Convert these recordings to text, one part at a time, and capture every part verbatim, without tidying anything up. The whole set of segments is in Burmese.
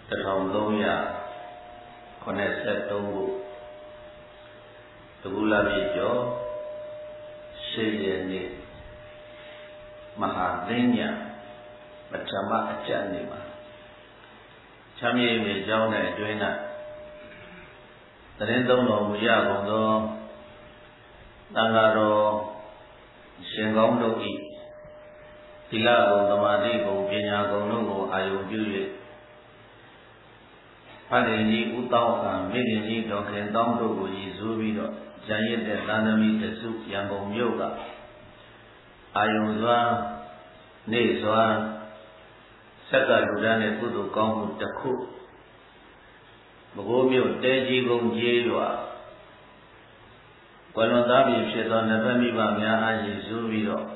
တထောင်သုံးရာခုနှစ်ဆယ်သုံးခုတကူလာပြည့်ကျော်ရှေ့ရနေ့မဟာသင်းညာပထမအကျဉ်းနေမှာချမ်းမြေမြေကျောင်းတဲ့အတွင်း၌သတင်းသုံးတော်မူရကုန်သောသံဃာတော်ရှင်ကောင်းတို့၏သီလဂုဏ်သမာဓိဂုဏ်ပညာဂုဏ်တို့ကိုအာယုံပြု၍ဖတ်ရင်ကြီးဥတောင်းခံမိခင်ကြီးတော်ခင်တောင်းတို့ကိုရည်စူးပြီးတော့ဉာဏ်ရည်တဲ့သာသမီတစုရန်ကုန်မြို့ကအာယုံစွာနေစွာဆက်ကလူတန်းတဲ့ကုသိုလ်ကောင်းမှုတစ်ခုမကိုးမြို့တဲကြီးကုန်းကျေးရွာဝလွန်သားပြည်ဖြစ်သောနဗမိဘများအားရည်စူးပြီးတော့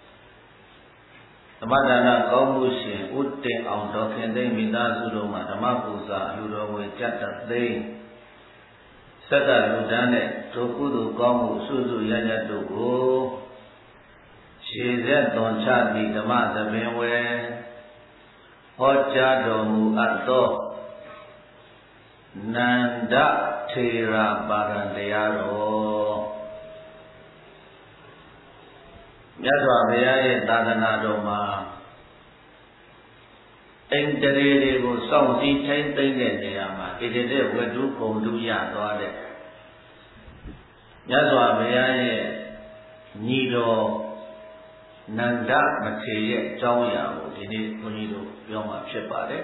သမဒါနကောင်းမှုရှင်ဥတည်အောင်တော်ခင်သိမ့်မိသားစုတို့မှာဓမ္မပူဇာအလူတော်ဝင်ကြတ်တသိမ့်ဆက်ကလူတန်းတဲ့ထိုကုသိုလ်ကောင်းမှုစုစုရရတို့ကိုရှေဆက်သွန်ချသည့်ဓမ္မသဘင်ဝဲဟောကြားတော်မူအပ်သောနန္ဒထေရပါရံတရားတော်မြတ်စွာဘုရားရဲ့သာသနာတော်မှာအိန္ဒြေတွေကိုစောင့်စည်းထိန်းသိမ်းတဲ့နေရာမှာဣတိတေဝတ္ထုဂုံတုရသွားတဲ့မြတ်စွာဘုရားရဲ့ညီတော်နန္ဒမထေရရဲ့အကြောင်းအရာကိုဒီနေ့ဘုန်းကြီးတို့ပြောမှာဖြစ်ပါတယ်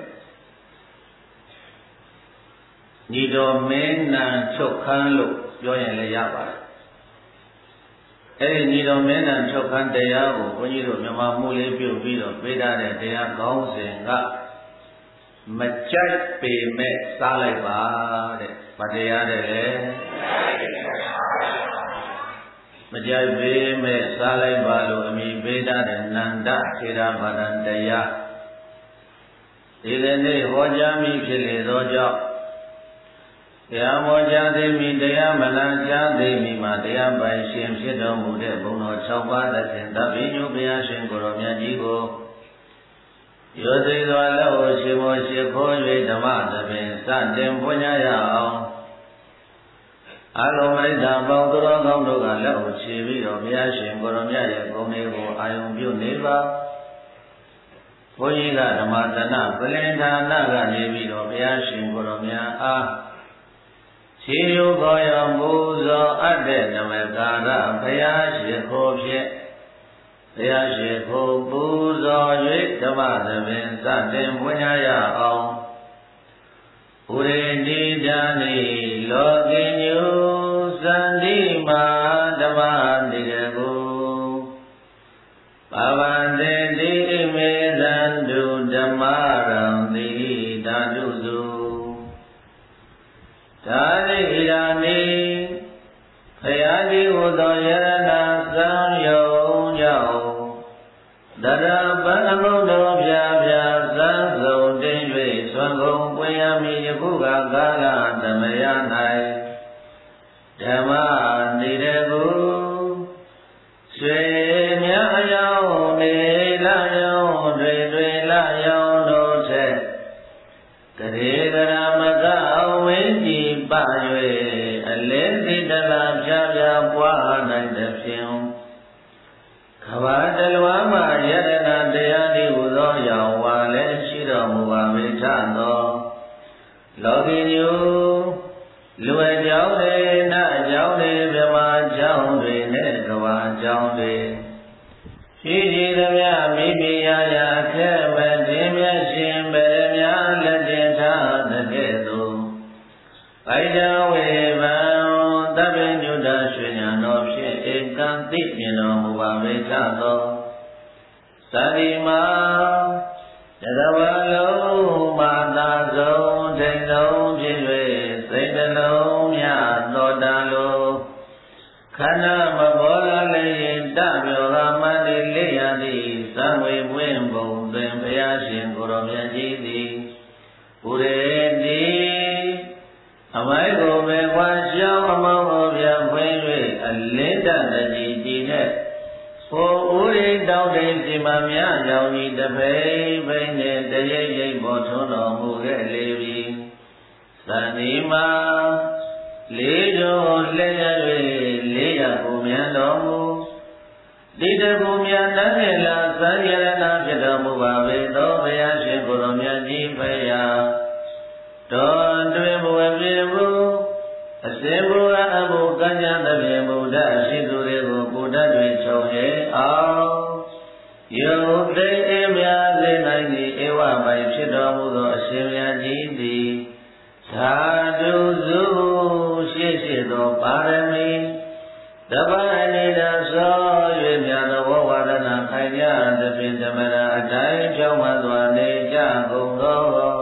ညီတော်မင်းနံချုပ်ခန်းလို့ပြောရင်လည်းရပါတယ်အဲဒီညီတော်မင်းနံချုပ်ခန်းတရားကိုဘုန်းကြီးတို့မြန်မာမှုလေးပြုပြီးတော့ပေးထားတဲ့တရားကောင်းစဉ်ကမကြိုက်ပေမဲ့စားလိုက်ပါတဲ့ဗတရားတဲ့လေမကြိုက်ပေမဲ့စားလိုက်ပါလို့အမိပေးထားတဲ့နန္ဒထေရပါရံတရားဒီနေ့ဟောကြားမိဖြစ်လေသောကြောင့်တရားမောကြားသိမိတရားမလန်းကြားသိမိမှာတရားပိုင်ရှင်ဖြစ်တော်မူတဲ့ဘုံတော်၆ပါးသခင်သဗ္ဗညုဘုရားရှင်ကိုယ်တော်မြတ်ကြီးကိုရောသိသောလက်ကိုရှင်မောရှိခိုး၍ဓမ္မသဘင်စတင်ပွင့်ရအောင်အလုံးမိစ္ဆာပေါင်းသူတော်ကောင်းတို့ကလက်ကိုခြေပြီးတော့ဘုရားရှင်ကိုယ်တော်မြတ်ရဲ့ဂုဏ်တွေကိုအာယုံပြုနေပါဘုန်းကြီးကဓမ္မသနပလင်ဌာနကနေပြီးတော့ဘုရားရှင်ကိုယ်တော်မြတ်အားခြေယုခေါ်ရမူဇော်အပ်တဲ့နမကာရဘုရားရှင်ခိုးဖြင့်ဘုရားရှင်ခိုးပူဇော်၍ဓမ္မသဘင်စတင်ပွင့်ရအောင်ဥရေတိဒာနိလောကိညုသန္တိမာဓမ္မတိရကုပါဝန္တေတိမေသန္တုဓမ္မရံတိဓာတုစုဒါနိဣရာနိဖယာတိဟူသောယရဏသံယုံကြောင့်တရပံအမုဒ္ဒောဖြာဖြာသံစုံတင်၍သွန်ကုန်ပွင့်ရမည်ယခုကကာလသမယ၌ဓမ္မနိရကုရွှေမြအယောင်နေလယောင်တွေတွေလယောင်တို့ထက်တရေကရမကအဝိကြည်ပ၍အလင်းစိတလာဖြာဖြာပွားနိုင်သဖြင့်ကဘာတလွားမှယတနာတရားဒီဟူသောရောင်ဝါလည်းရှိတော်မူပါမိထသောလောကီညူလူအကြောင်းတွေနတ်အကြောင်းတွေမြမအကြောင်းတွေနဲ့ကဘာအကြောင်းတွေရှိကြည်သည်များမိမိရာရာအခဲမတင်မြတ်ရှင်ဗရမလက်တင်ထားတဲ့ကဲ့သို့ဗိဒဝေဗံသဗ္ဗညုတရွှေညာတော်ဖြင့်ဧကံသိမြင်တော်မူပါမိထသောသတိမာတတဝလုံးမာသာဆုံးထိန်ဆုံးဖြစ်၍စိတ်တလုံးမြသောတာလိုခန္ဓာမဘောလာလည်းတပြောကမန္တိလေးရသည်သံဝေပွင့်ပုံသွင်ဘုရားရှင်ကိုယ်တော်မြတ်ကြီးသည်ပုရေတိအမိုက်ကိုပဲခွာရှောင်းအမောင်းကိုပြန်ဖွင့်၍အလင်းတတကြီးကြည်နဲ့ဟိုဥရိတောင်းတိမ်စီမများကြောင့်ဤတဖိဖိနဲ့တရိပ်ရိပ်ပေါ်ထွန်းတော်မူခဲ့လေပြီသန္တိမာလေးတော်လက်ရ၍လေးရကိုမြန်တော်မူတိတကူမြန်တတ်နေလားသံယရဏဖြစ်တော်မူပါပေသောဘုရားရှင်ကိုယ်တော်မြတ်ကြီးဖရာတော်တွင်ဘဝပြေမှုအစဉ်ဘုရားအမှုကံကြသဖြင့်ဘုဒ္ဓရှိသူတွေကိုဘုဒ္ဓတွေချုပ်ရဲ့အောင်ယုတ်သိအမြာစေနိုင်သည့်ဧဝပိုင်ဖြစ်တော်မူသောအရှင်မြတ်ကြီးသည်သာဓုစုရှိရှိသောပါရမီတပ္ပနေတာသော၍မြတ်သောဝါဒနာခိုင်ကြသဖြင့်ဓမ္မရာအတိုင်းကြောင်းမှစွာနေကြကုန်သော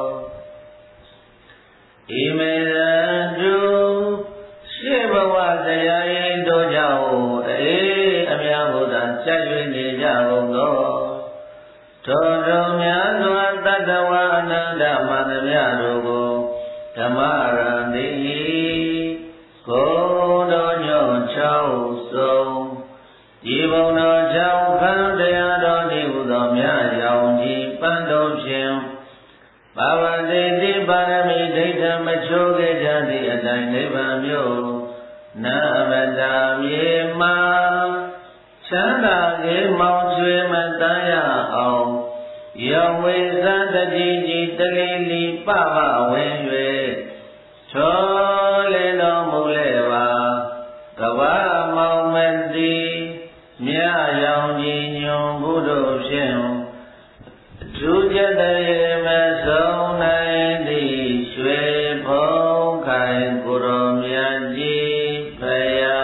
ဣမေရတုရှေဘဝတရားရင်တို့ကြောင့်အေးအများဘုရားကြွ၍နေကြကုန်သောထိုတော်များစွာတတ္တဝအနန္တမန္တမြတို့ကိုဓမ္မရံတိကိုယ်တော်ညွန်ချောင်းဆုံးဒီဘုံတော်ကြောင့်ခံတရားတော်ဒီဟုသောမြတ်ရောင်ကြီးပန်းတော်ဖြင့်ဘာဝတိတိပါရမီဒိဋ္ဌမချိုးခဲ့ကြသည့်အတိုင်းနိဗ္ဗာန်မြို့နာမတာမြေမှာချမ်းသာကေမောင်ကျွေးမတန်းရအောင်ယောဝေသတတိကြီးတလီလီပပဝင်၍ထောလေတော်မူလေပါကဘာမောင်မတိမြရောင်ကြီးညွန်ဘုဒ္ဓဖြင့်သူကြတဲ့မဆုံးနိုင်သည့်ရွှေဖုံးခိုင်ကိုရောမြတ်ကြီးဖရာ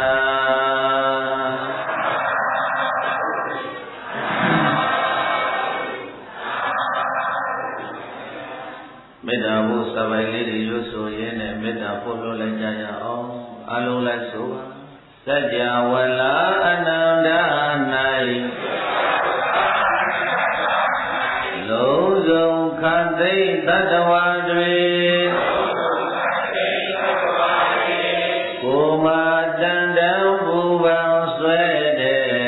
မေတ္တာဘုစပိုင်လေးတွေရွတ်ဆိုရင်းနဲ့မေတ္တာပို့လို့လိုက်ကြရအောင်အလုံးလိုက်ဆိုပါစัจ java လာအနန္တ၌လုံးစုံခတ်သိတတ္တဝါတွေကိုမာတန်တံပူပန်ဆွဲတဲ့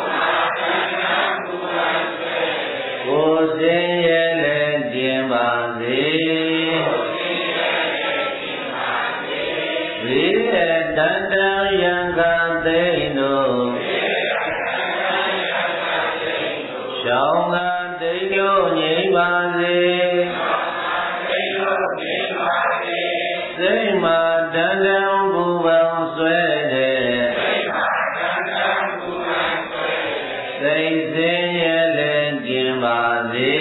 ကိုစင်ရဲ့လည်းကျင်ပါစေဝိရတန္တယံကသိတို့ရှောင်းသာတိတ်လို့ငြိမ်းပါစေစိတ်မှာတန်တံပူပန်ဆွဲတဲ့စိတ်စင်ရဲ့လည်းကျင်ပါစေ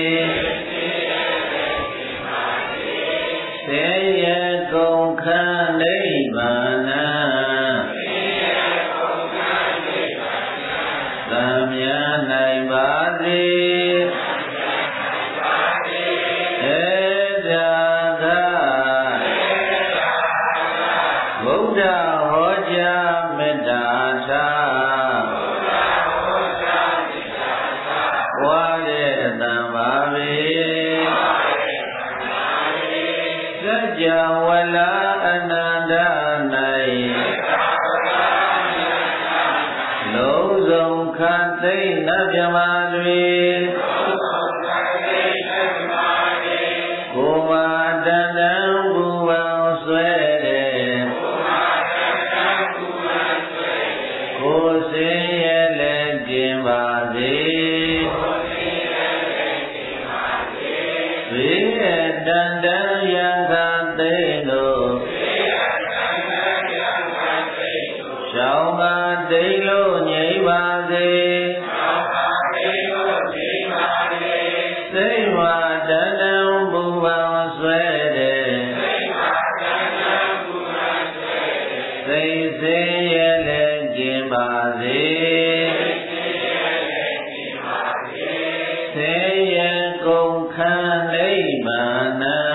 ဆင်းရဲကုန်ခန့်နိဗ္ဗာန်သံမြတ်နိုင်ပါစေဗုဒ္ဓဟောကြားမေတ္တာထားဝါတဲ့အတန်ပါပေစัจ java လာအနန္တ၌လုံးစုံခတ်သိမ့်နတ်မြမတွေကိုမာတန်တံပူပန်ဆွဲတဲ့ကိုစင်ရဲ့လည်းကျင်ပါစေဝိရတန္တယံကသိတို့ရှောင်းသာတိတ်လို့ငြိမ်းပါစေစိတ်မှာတန်တံပူပန်ဆွဲတဲ့စိတ်စင်ရဲ့လည်းကျင်ပါစေဆင်းရဲကုန်ခန့်နိဗ္ဗာန်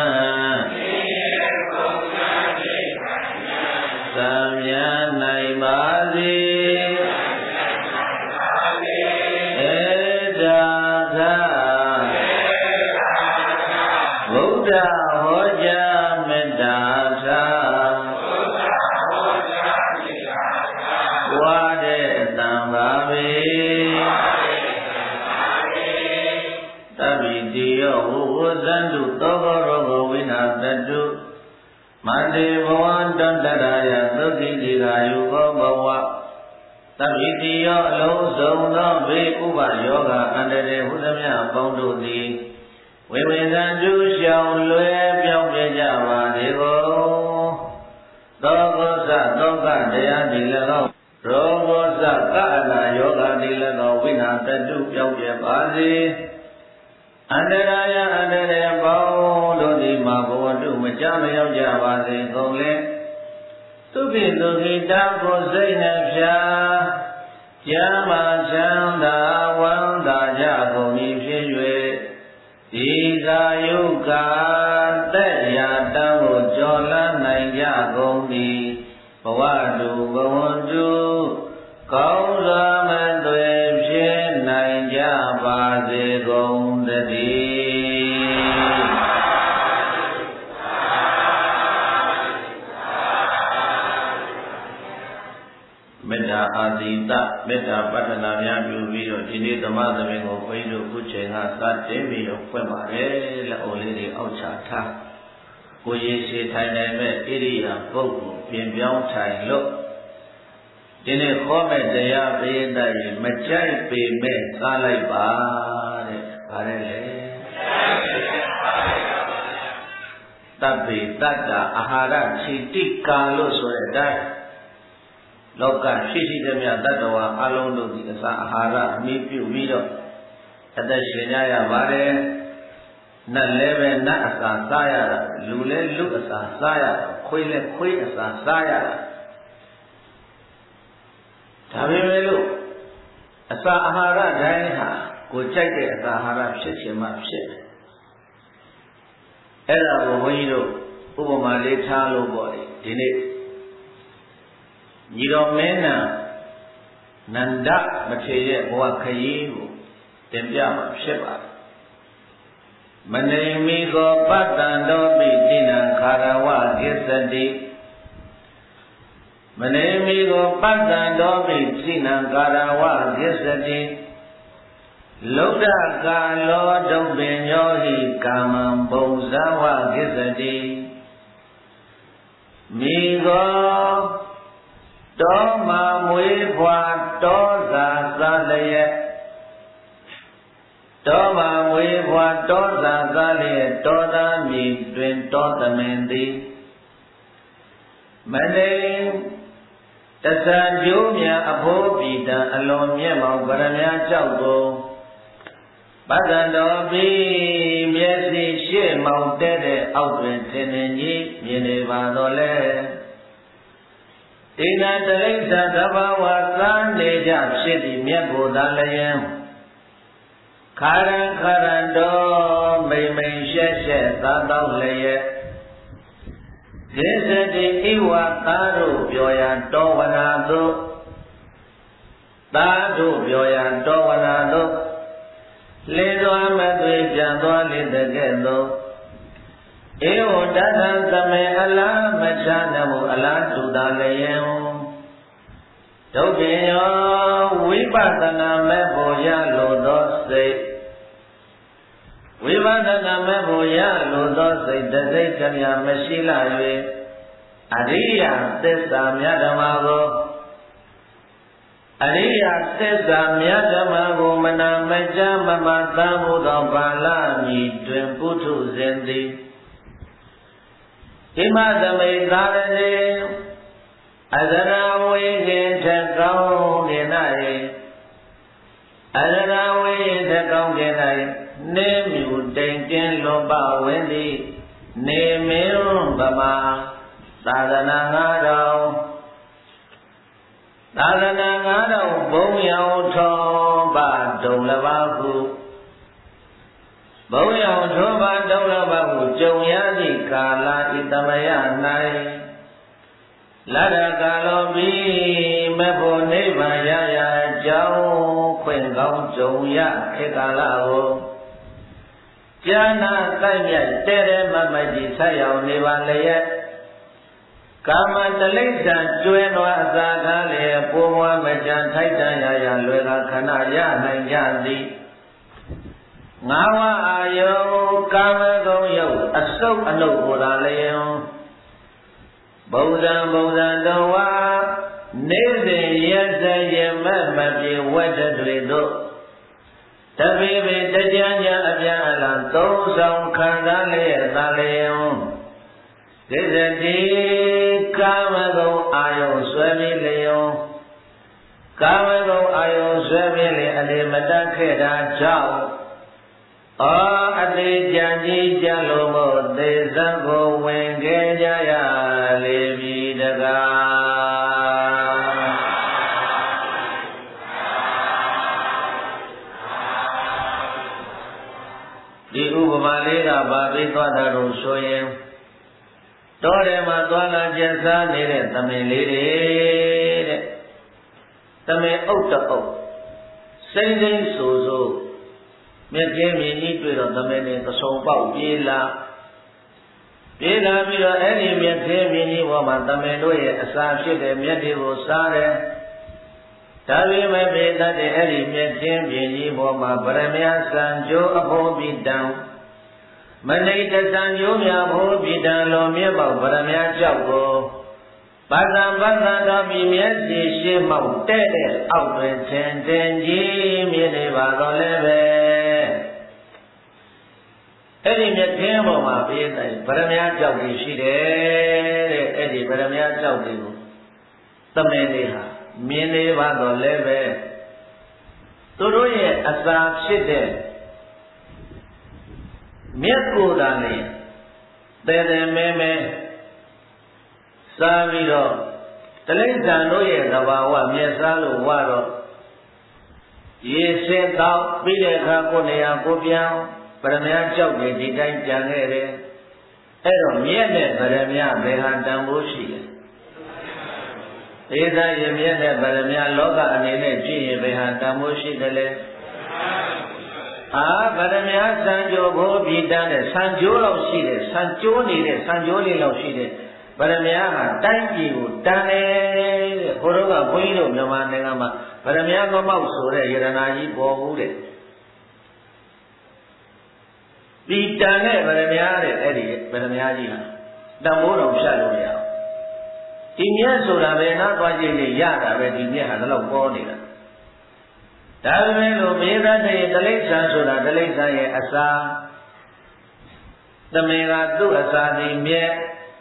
သံမြတ်နိုင်ပါစေဧတာခဗုဒ္ဓဟောကြားမေတ္တာထားဝါတဲ့အတန်ပါပေတပိတိယောဝုဝဇန္တုသောဘောရောဂဝိနာတတုမတေဘဝတတ္တရာယသုတိတိကာယုဘောဘဝသဗ္ဗိတိယောအလုံးစုံသောဘေးဥပယောဂအန္တရေဟုသမျှပေါင်းတို့သည်ဝိဝေသံကျူးရှောင်လွယ်ပြောင်းပြကြပါစေကုန်သောကောသသောကတရားဒီ၎င်းရောဂောသကအနာယောဂဒီ၎င်းဝိနာတတုပြောင်းပြပါစေအန္တရာယအန္တရေပေါင်းတို့သည်မှာဘဝတုမကြမရောက်ကြပါစေကုန်လေသုခိသုခိတာကိုစိတ်နှဖြာကျမ်းမာချမ်းသာဝမ်းသာကြကုန်၏ဖြစ်၍ဒီကာယုကာသက်ရာတံကိုကျော်လန်းနိုင်ကြကုန်သည်ဘဝတုဘဝတုကောင်းစွာမသွေဖြစ်နိုင်ကြပါစေကုန်တည်းမေတ္တာအာသီတမေတ္တာပတ္ထနာများပြုပြီးတော့ဒီနေ့ဓမ္မသဘင်ကိုဘုန်းကြီးတို့ခုချိန်ကစတင်ပြီးတော့ဖွင့်ပါတယ်လက်အုပ်လေးတွေအောက်ချထားကိုရေရှည်ထိုင်နိုင်မဲ့ဣရိယာပုဂ္ဂိုလ်ပြင်ပြောင်းထိုင်လို့ဒီနေ့ခေါ်မဲ့တရားပေးတဲ့မကြိုက်ပေမဲ့စားလိုက်ပါတဲ့ဗါတယ်လေတပ္ပိတတ္တအာဟာရခြိတိကာလို့ဆိုတဲ့အတိုင်းလောကရှိရှိသမျှတတ္တဝါအလုံးတို့ဒီအစာအာဟာရအမိပြုပြီးတော့အသက်ရှင်ကြရပါတယ်နတ်လည်းပဲနတ်အစာစားရတာလူလည်းလူအစာစားရတာခွေးလည်းခွေးအစာစားရတာဒါပေမဲ့လို့အစာအာဟာရတိုင်းဟာကိုကြိုက်တဲ့အစာအာဟာရဖြစ်ခြင်းမှဖြစ်တယ်အဲ့ဒါကိုဘုန်းကြီးတို့ဥပမာလေးထားလို့ပေါ့လေဒီနေ့ညီတော်မင်းနာနန္ဒမထေရရဲ့ဘဝခရီးကိုတင်ပြမှာဖြစ်ပါတယ်မနေမီကိုပတ္တံတော်ပိတိနံခါရဝကိစ္စတိမနေမီကိုပတ္တံတော်ပိတိနံခါရဝကိစ္စတိလုဒ္ဓကာလောဒုပ္ပညောဟိကာမံဘုံဇဝကိစ္စတိမိကိုတောမှာမွေးဖွာတောသာသာလျက်တောမှာမွေးဖွာတောသာသာလျက်တောသားမြေတွင်တောသမင်သည်မနေတသံကျိုးမြအဖို့ပြည်တံအလွန်မြတ်မောင်ဗရမများကြောက်ကိုပတ္တံတော်ပြီးမျက်စိရှေ့မောင်တဲ့တဲ့အောက်တွင်ထင်ထင်ကြီးမြင်နေပါတော့လေဣနာတရိစ္ဆာသဘာဝသာနေကြဖြစ်သည်မြတ်ကိုသာလျင်ခါရံခါရံတော်မိမ့်မိန်ရှက်ရှက်သာတော့လျက်ဒေသတိဣဝသာတို့ပြောရန်တော်ဝနာတို့သာတို့ပြောရန်တော်ဝနာတို့လင်းသွားမသွေကြံသွားလေတဲ့ကဲ့သို့ဧဝတတ္တသမေအလားမချနမှုအလားတူတာလျင်ဒုက္ခယောဝိပဿနာမဲ့ဖို့ရလို့သောစိတ်ဝိပဿနာမဲ့ဖို့ရလို့သောစိတ်တစိတ်ကမြမရှိလာ၍အရိယသစ္စာမြတ်ဓမ္မကိုအရိယသစ္စာမြတ်ဓမ္မကိုမနာမကြမမသမှုသောပါဠိမည်တွင်ပုထုဇဉ်သည်ဣမသမိသာရဏေအသရဝေကေထကောင်းနေ၌အသရဝေထကောင်းနေ၌နေမြူတိမ်ကင်းလွန်ပဝင်းသည်နေမင်းဗမာသာသနာငါးတော်သာသနာငါးတော်ဘုံရောင်ထောပါဒုံလပါဟုဘုံရောင်ထောပါဒုံလပါဟုကြုံရသည့်ကာလဤသမယ၌လရကာလောဘီမဖို့နိဗ္ဗာန်ရရအကြောင်းခွင့်ကောင်းကြုံရခေကာလကိုကျမ်းနာတိုက်မြတ်တဲတဲမမကြီးဆက်ရောက်နေပါလျက်ကာမတလိစ္ဆာကျွဲတော်အစာထားလျက်ပိုးမွားမကြံထိုက်တန်ရရလွယ်ကခဏရနိုင်ကြသည်ငါးဝအာယုကာမဂုဏ်ယုတ်အစုပ်အနုပ်ဟောတာလျင်ဗုဒ္ဓံဗုဒ္ဓံတော်ဝါနေစဉ်ရက်စက်ရမတ်မပြေဝတ္တတွေတို့တပိပိတကြံကြအပြန်အလှန်သုံးဆောင်ခံစားလျက်သာလျင်ဒိသတိကာမဂုဏ်အာယုံဆွဲပြီးလျောကာမဂုဏ်အာယုံဆွဲပြီးလေအလေမတတ်ခဲ့တာကြောင့်အောအတိကြံကြီးကြလို့မို့သေဇံကိုဝင်ခဲ့ကြရလေပြီတကားဒီဥပမာလေးကဘာပြီးသွားတာလို့ဆိုရင်တောထဲမှာသွားလာကျက်စားနေတဲ့သမင်လေးတွေတဲ့သမင်အုပ်တအုပ်စိမ့်စိမ့်ဆူဆူမြက်ကျင်းမြင်ကြီးတွေ့တော့သမင်တွေသဆုံပေါက်ပြေးလာပြေးလာပြီးတော့အဲ့ဒီမြက်ကျင်းမြင်ကြီးပေါ်မှာသမင်တို့ရဲ့အစာဖြစ်တဲ့မြက်တွေကိုစားတယ်ဒါပေမဲ့ပေတတ်တဲ့အဲ့ဒီမြက်ကျင်းမြင်ကြီးပေါ်မှာဗရမယစံကြိုးအဖို့ပိတံမနိတသံကျိုးများဖို့ပိတံလောမြက်ပေါဗရမယကြောက်ကိုပါဇံပသံတော်ပြီးမျက်စီရှိမောက်တဲ့တဲ့အောက်တွင်ထင်တင်ကြီးမြင်နေပါတော့လည်းပဲအဲ့ဒီမြက်ခင်းပေါ်မှာပြေးတိုင်းဗရမယကြောက်ကြီးရှိတယ်တဲ့အဲ့ဒီဗရမယကြောက်ကြီးကိုသမင်လေးဟာမြင်နေပါတော့လည်းပဲသူတို့ရဲ့အစာဖြစ်တဲ့မြက်ကိုယ်တာနဲ့တဲတဲမဲမဲစားပြီးတော့တိရစ္ဆာန်တို့ရဲ့သဘာဝမြက်စားလို့ဝါတော့ရေစင်တော့ပြီးတဲ့အခါကိုနေရာကိုပြောင်းဗရမယကြောက်တယ်ဒီတိုင်းကြံခဲ့တယ်အဲ့တော့မြက်နဲ့ဗရမယဘယ်ဟာတန်ဖိုးရှိလဲဒေသရမြက်နဲ့ဗရမယလောကအနေနဲ့ကြည့်ရင်ဘယ်ဟာတန်ဖိုးရှိတယ်လဲအာဗရမယစံကြိုဘိုးပြည်တန်းတဲ့စံကြိုးလောက်ရှိတယ်စံကြိုးနေတဲ့စံကြိုးလေးလောက်ရှိတယ်ဗရမယမှာတိုင်းပြည်ကိုတန်တယ်တဲ့ဘုရားကဘုန်းကြီးတို့မြန်မာနိုင်ငံမှာဗရမယမမောက်ဆိုတဲ့ယရနာကြီးပေါ်ဘူးတဲ့ဒီတန်တဲ့ဗရမယတဲ့အဲ့ဒီဗရမယကြီးဟာတန်ဖိုးတော်ဖြတ်လို့ရအောင်ဒီမြတ်ဆိုတာပဲနားသွားကြည့်လေရတာပဲဒီမြတ်ဟာလည်းပေါ်နေတာဒါပေမဲ့လို့မေသတဲ့တိလိစ္ဆာန်ဆိုတာတိလိစ္ဆာန်ရဲ့အစာသမင်ကသူ့အစာဒီမြဲ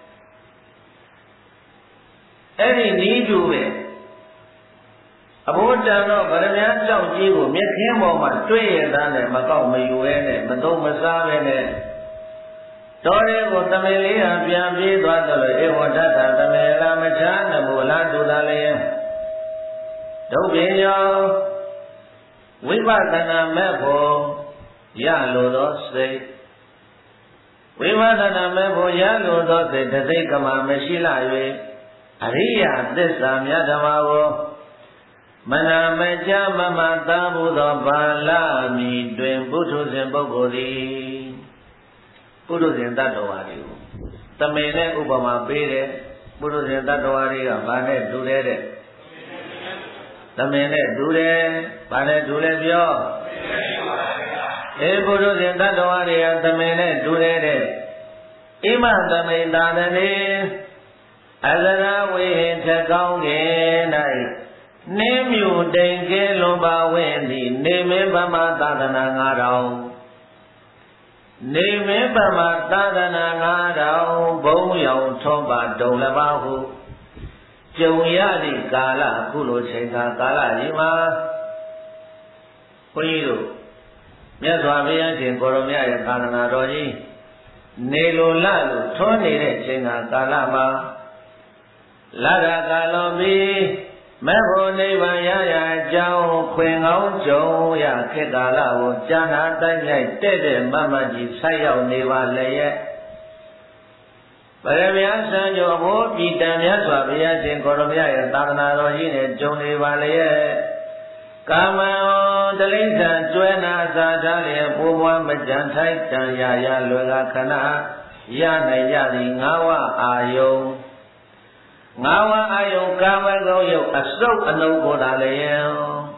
အဲ့ဒီနီးတူပဲအဘိုးတန်တော့ဗရမယကြောက်ကြီးကိုမြက်ခင်းပေါ်မှာတွေ့ရတဲ့နဲ့မကောက်မယူရဲနဲ့မသုံးမစားပဲနဲ့တော်ရဲကိုသမင်လေးဟာပြန်ပြေးသွားတယ်လို့ဧဝတ္တသမင်လာမချာနမူလာတူတာလည်းဒုဗ္ဗေယောဝိပဿနာမဲ့ဖို့ရလိုသောစိတ်ဝိပဿနာမဲ့ဖို့ရလိုသောစိတ်တသိက်ကမှမရှိလာ၍အရိယသစ္စာမြတ်ဓမ္မကိုမနာမကြမမသာမှုသောဘာလမီတွင်ပုထုဇဉ်ပုဂ္ဂိုလ်သည်ပုထုဇဉ်တ attva တွေကိုတမင်နဲ့ဥပမာပေးတယ်ပုထုဇဉ်တ attva တွေကဘာနဲ့တူတယ်တဲ့တမင်နဲ့တူတယ်ဘာနဲ့တူလဲပြောအေပုထုဇဉ်တ attva တွေကတမင်နဲ့တူတယ်တဲ့ဣမသမိန်သာသနေအသရဝေထကောင်းကေ၌နေမြူတိန်ကဲလွန်ပါဝင်းသည်နေမင်းဗမာသာသနာငါးထောင်နေမင်းဗမာသာသနာငါးထောင်ဘုံရောင်ထုံးပါဒုံလပါဟုကြုံရသည့်ကာလအခုလိုချိန်ခါကာလကြီးမှာဘုန်းကြီးတို့မြတ်စွာဘုရားရှင်ကိုရမရဲ့သာသနာတော်ကြီးနေလိုလလို့ထွန်းနေတဲ့ချိန်ခါကာလမှာလာရကာလောပြီးမဲ့ဖို့နိဗ္ဗာန်ရရအကြောင်းခွင်ကောင်းကြုံရခေတ္တကာလကိုကြာနာတိုက်ရိုက်တဲ့တဲ့မမကြီးဆိုက်ရောက်နေပါလေရဲ့ဗရမယစံကြောဘိုးပြည်တန်မြတ်စွာဘုရားရှင်ကိုရမရဲ့သာသနာတော်ကြီးနဲ့ကြုံနေပါလေရဲ့ကာမံတလိစ္ဆာကျွဲနာစာထားလျက်ပိုးမွားမကြံထိုက်တန်ရာရလွယ်ကခဏရနိုင်ကြသည်ငါးဝအာယုံငါးဝအာယုံကာမဂုဏ်ယုတ်အစုပ်အလုံးကိုသာလျင်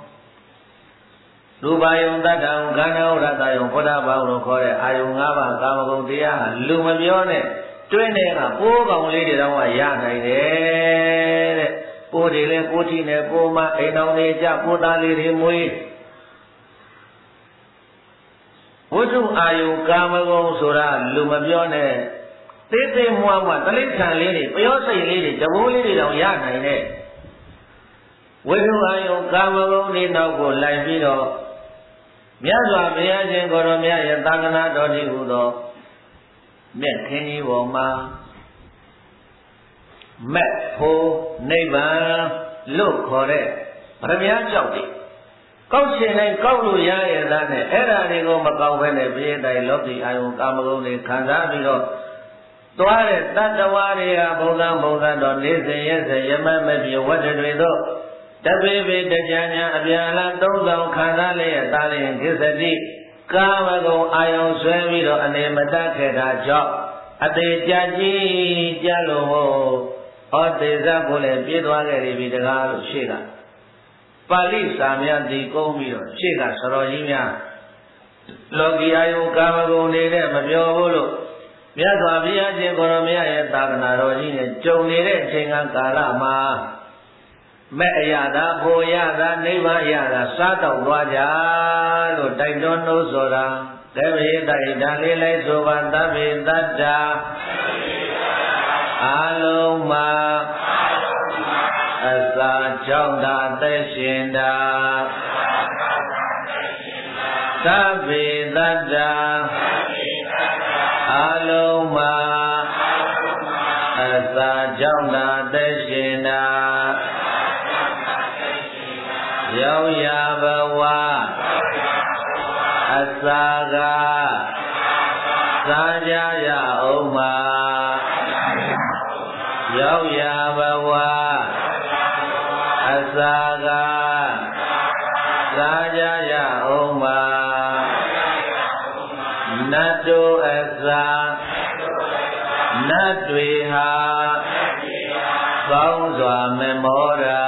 ရူပယုံတတ္တံခန္ဓာဥရတယုံဘုရားဘောင်လို့ခေါ်တဲ့အာယုံ၅ပါးကာမဂုဏ်တရားဟာလူမပြောနဲ့တွင်းထဲကပိုးကောင်လေးတွေတော့ရနိုင်တယ်တဲ့ပိုးတွေလည်းပိုးထီနဲ့ပိုးမအိမ်တော်တွေကြပိုးသားလေးတွေမွေးဝိတုအာယုကာမဂုဏ်ဆိုတာလူမပြောနဲ့သေးသေးမွားမွားတလိ္ဆန်လေးတွေပျောစိတ်လေးတွေတဘိုးလေးတွေတော့ရနိုင်တဲ့ဝိတုအာယုကာမဂုဏ်တွေနောက်ကိုလိုက်ပြီးတော့မြတ်စွာဘုရားရှင်ကိုရောမြတ်ရဲ့သာသနာတော်ကြီးဟူသောမြတ်ခင်းကြီးပေါ်မှာမက်ဖို့နိဗ္ဗာန်လို့ခေါ်တဲ့ဗရမ ्या ကြောက်တယ်ကောက်ချင်တိုင်းကောက်လို့ရရတဲ့နဲ့အဲ့ဒါတွေကိုမကောက်ဘဲနဲ့ပြည့်တိုင်းလောကီအာယုကာမဂုဏ်တွေခံစားပြီးတော့သွားတဲ့တတ္တဝါတွေကဘုရားဘုရားတော်နေစဉ်ရက်စဉ်ယမမပြေဝတ္တတွေတို့တပေပေတကြံညာအပြန်လာသုံးဆောင်ခံစားလျက်သားလျင်ကိစ္စတိကာမဂုဏ်အာယုဆွဲပြီးတော့အနေမတတ်ခဲ့တာကြောင့်အသေးကြကြီးကြလို့ဟောဩတေဇကိုလည်းပြေးသွားခဲ့ပြီတကားလို့ရှေ့ကပါဠိစာများဒီကုန်းပြီးတော့ရှေ့ကစတော်ကြီးများလောကီအာယုကာမဂုဏ်နေတဲ့မပြောဘူးလို့မြတ်စွာဘုရားရှင်ကိုရောမြတ်ရဲ့သာသနာတော်ကြီးနဲ့ကြုံနေတဲ့အချိန်ကကာလမှာမဲ့အရသာဖို့ရသာနိဗ္ဗာန်ရသာစားတော့သွားကြလို့တိုက်တွန်းလို့ဆိုတာသေဝေတိုက်ဒါလေးလိုက်ဆိုပါသဗ္ဗေတ္တာအာလုံးမှာအစာကြောင့်သာသက်ရှင်တာသဗ္ဗေတ္တာအာလုံးမှာအစာကြောင့်သာသက်ရှင်တာရောက်ရဘဝအစာကသာကြရအောင်မှာရောက်ရဘဝအစာကသာကြရအောင်မှာနတ်တို့အစာနတ်တွေဟာကောင်းစွာမမောတာ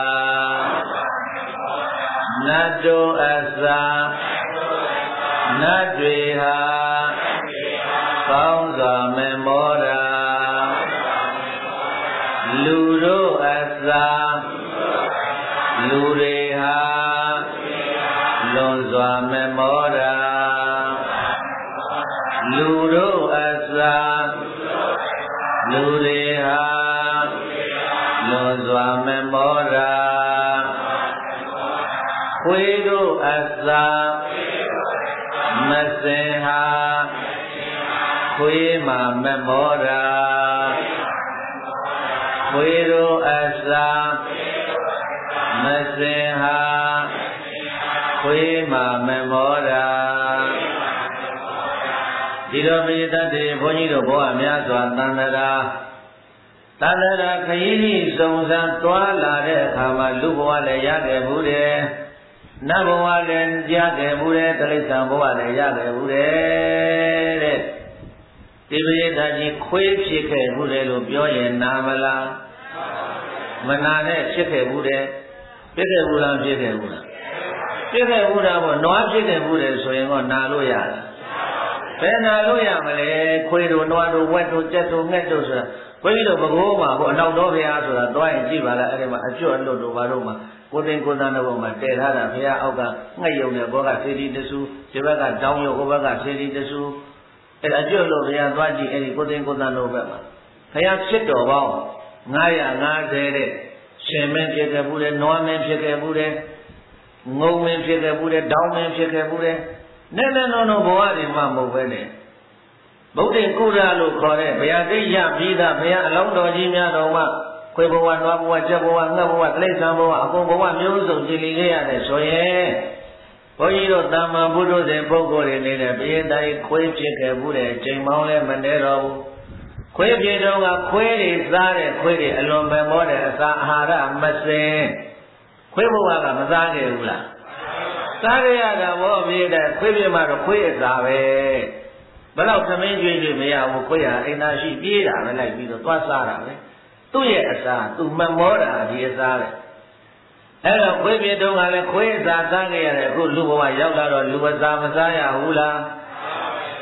နတ်တို့အစာနတ်တွေဟာကောင်းစွာမမောတာလူတို့အစာလူတွေဟာလွန်စွာမမောတာလူတို့အစာလူတွေဟာလွန်စွာမမောတာခွေးတို့အစာမစင်ဟာခွေးမှမမောတာခွေးတို့အစာမစင်ဟာခွေးမှမမောတာဒီလိုပိဋကတ်တွေဘုန်းကြီးတို့ဘဝများစွာတန်တရာတန်တရာခရီးကြီးစုံစမ်းသွားလာတဲ့အခါမှာလူဘဝလည်းရခဲ့ဘူးတယ်နတ်ဘဝလည်းရခဲ့ဘူးတယ်တိရစ္ဆာန်ဘဝလည်းရခဲ့ဘူးတယ်တဲ့ဒီပိဋကတ်ကြီးခွေးဖြစ်ခဲ့ဘူးတယ်လို့ပြောရင်နာမလားမနာနဲ့ဖြစ်ခဲ့ဘူးတယ်ဖြစ်ခဲ့ဘူးလားဖြစ်ခဲ့ဘူးလားဖြစ်ခဲ့ဘူးတာပေါ့နွားဖြစ်ခဲ့ဘူးတယ်ဆိုရင်တော့နာလို့ရတာဘယ်နာလို့ရမလဲခွေးတို့နွားတို့ဝက်တို့ကြက်တို့ငှက်တို့ဆိုတာဘုန်းကြီးတို့ဘကိုးမှာပေါ့အနောက်တော်ဘုရားဆိုတာတွားရင်ကြည့်ပါလားအဲ့ဒီမှာအကျွတ်အလွတ်တို့ဘာတို့မှာကိုသိန်းကိုသန်းတို့မှာတည်ထားတာဘုရားအောက်ကငှက်ယုံတဲ့ဘောကစေတီတဆူဒီဘက်ကတောင်းရုပ်ဟိုဘက်ကစေတီတဆူအဲ့ဒါအကျွတ်လို့ဘုရားသွားကြည့်အဲ့ဒီကိုသိန်းကိုသန်းတို့ဘက်မှာဘုရားဖြစ်တော်ပေါင်းငါးရာငါးဆယ်တဲ့ရှင်မင်းဖြစ်ခဲ့ဘူးတယ်နွားမင်းဖြစ်ခဲ့ဘူးတယ်ငုံမင်းဖြစ်ခဲ့ဘူးတယ်တောင်းမင်းဖြစ်ခဲ့ဘူးတယ်နဲ့နဲ့နော်နော်ဘဝတွေမှမဟုတ်ပဲနဲ့ဗုဒ္ဓကုရလို့ခေါ်တဲ့ဘုရားသိရပြီးသားဘုရားအလောင်းတော်ကြီးများတော်မှာခွေဘဝနွားဘဝချက်ဘဝငှက်ဘဝတိရစ္ဆာန်ဘဝအကုန်ဘဝမျိုးစုံကြည်လင်ခဲ့ရတယ်ဆိုရင်ဘုန်းကြီးတို့တာမန်ဘုဒ္ဓဇင်ပုဂ္ဂိုလ်တွေနေတဲ့ဘုရင်တိုင်းခွေးဖြစ်ခဲ့ဘူးတဲ့ချိန်မောင်းလည်းမနေတော့ဘူးခွေးပြေတော့ကခွေးတွေစားတဲ့ခွေးတွေအလွန်ပဲမောတဲ့အစာအာဟာရမစင်ခွေးဘဝကမစားခဲ့ဘူးလားစားရရတာဘောပြေတဲ့ခွေးပြေမှတော့ခွေးအစာပဲဘယ်တော့သမင်းကျွေးကျွေးမရဘူးခွေးဟာအိမ်သာရှိပြေးတာပဲလိုက်ပြီးတော့သွားစားတာပဲသူ့ရဲ့အစာသူမမောတာဒီအစာပဲအဲ့တော့ခွေးပြေတုန်းကလည်းခွေးအစာစားခဲ့ရတယ်အခုလူဘဝရောက်လာတော့လူအစာမစားရဘူးလား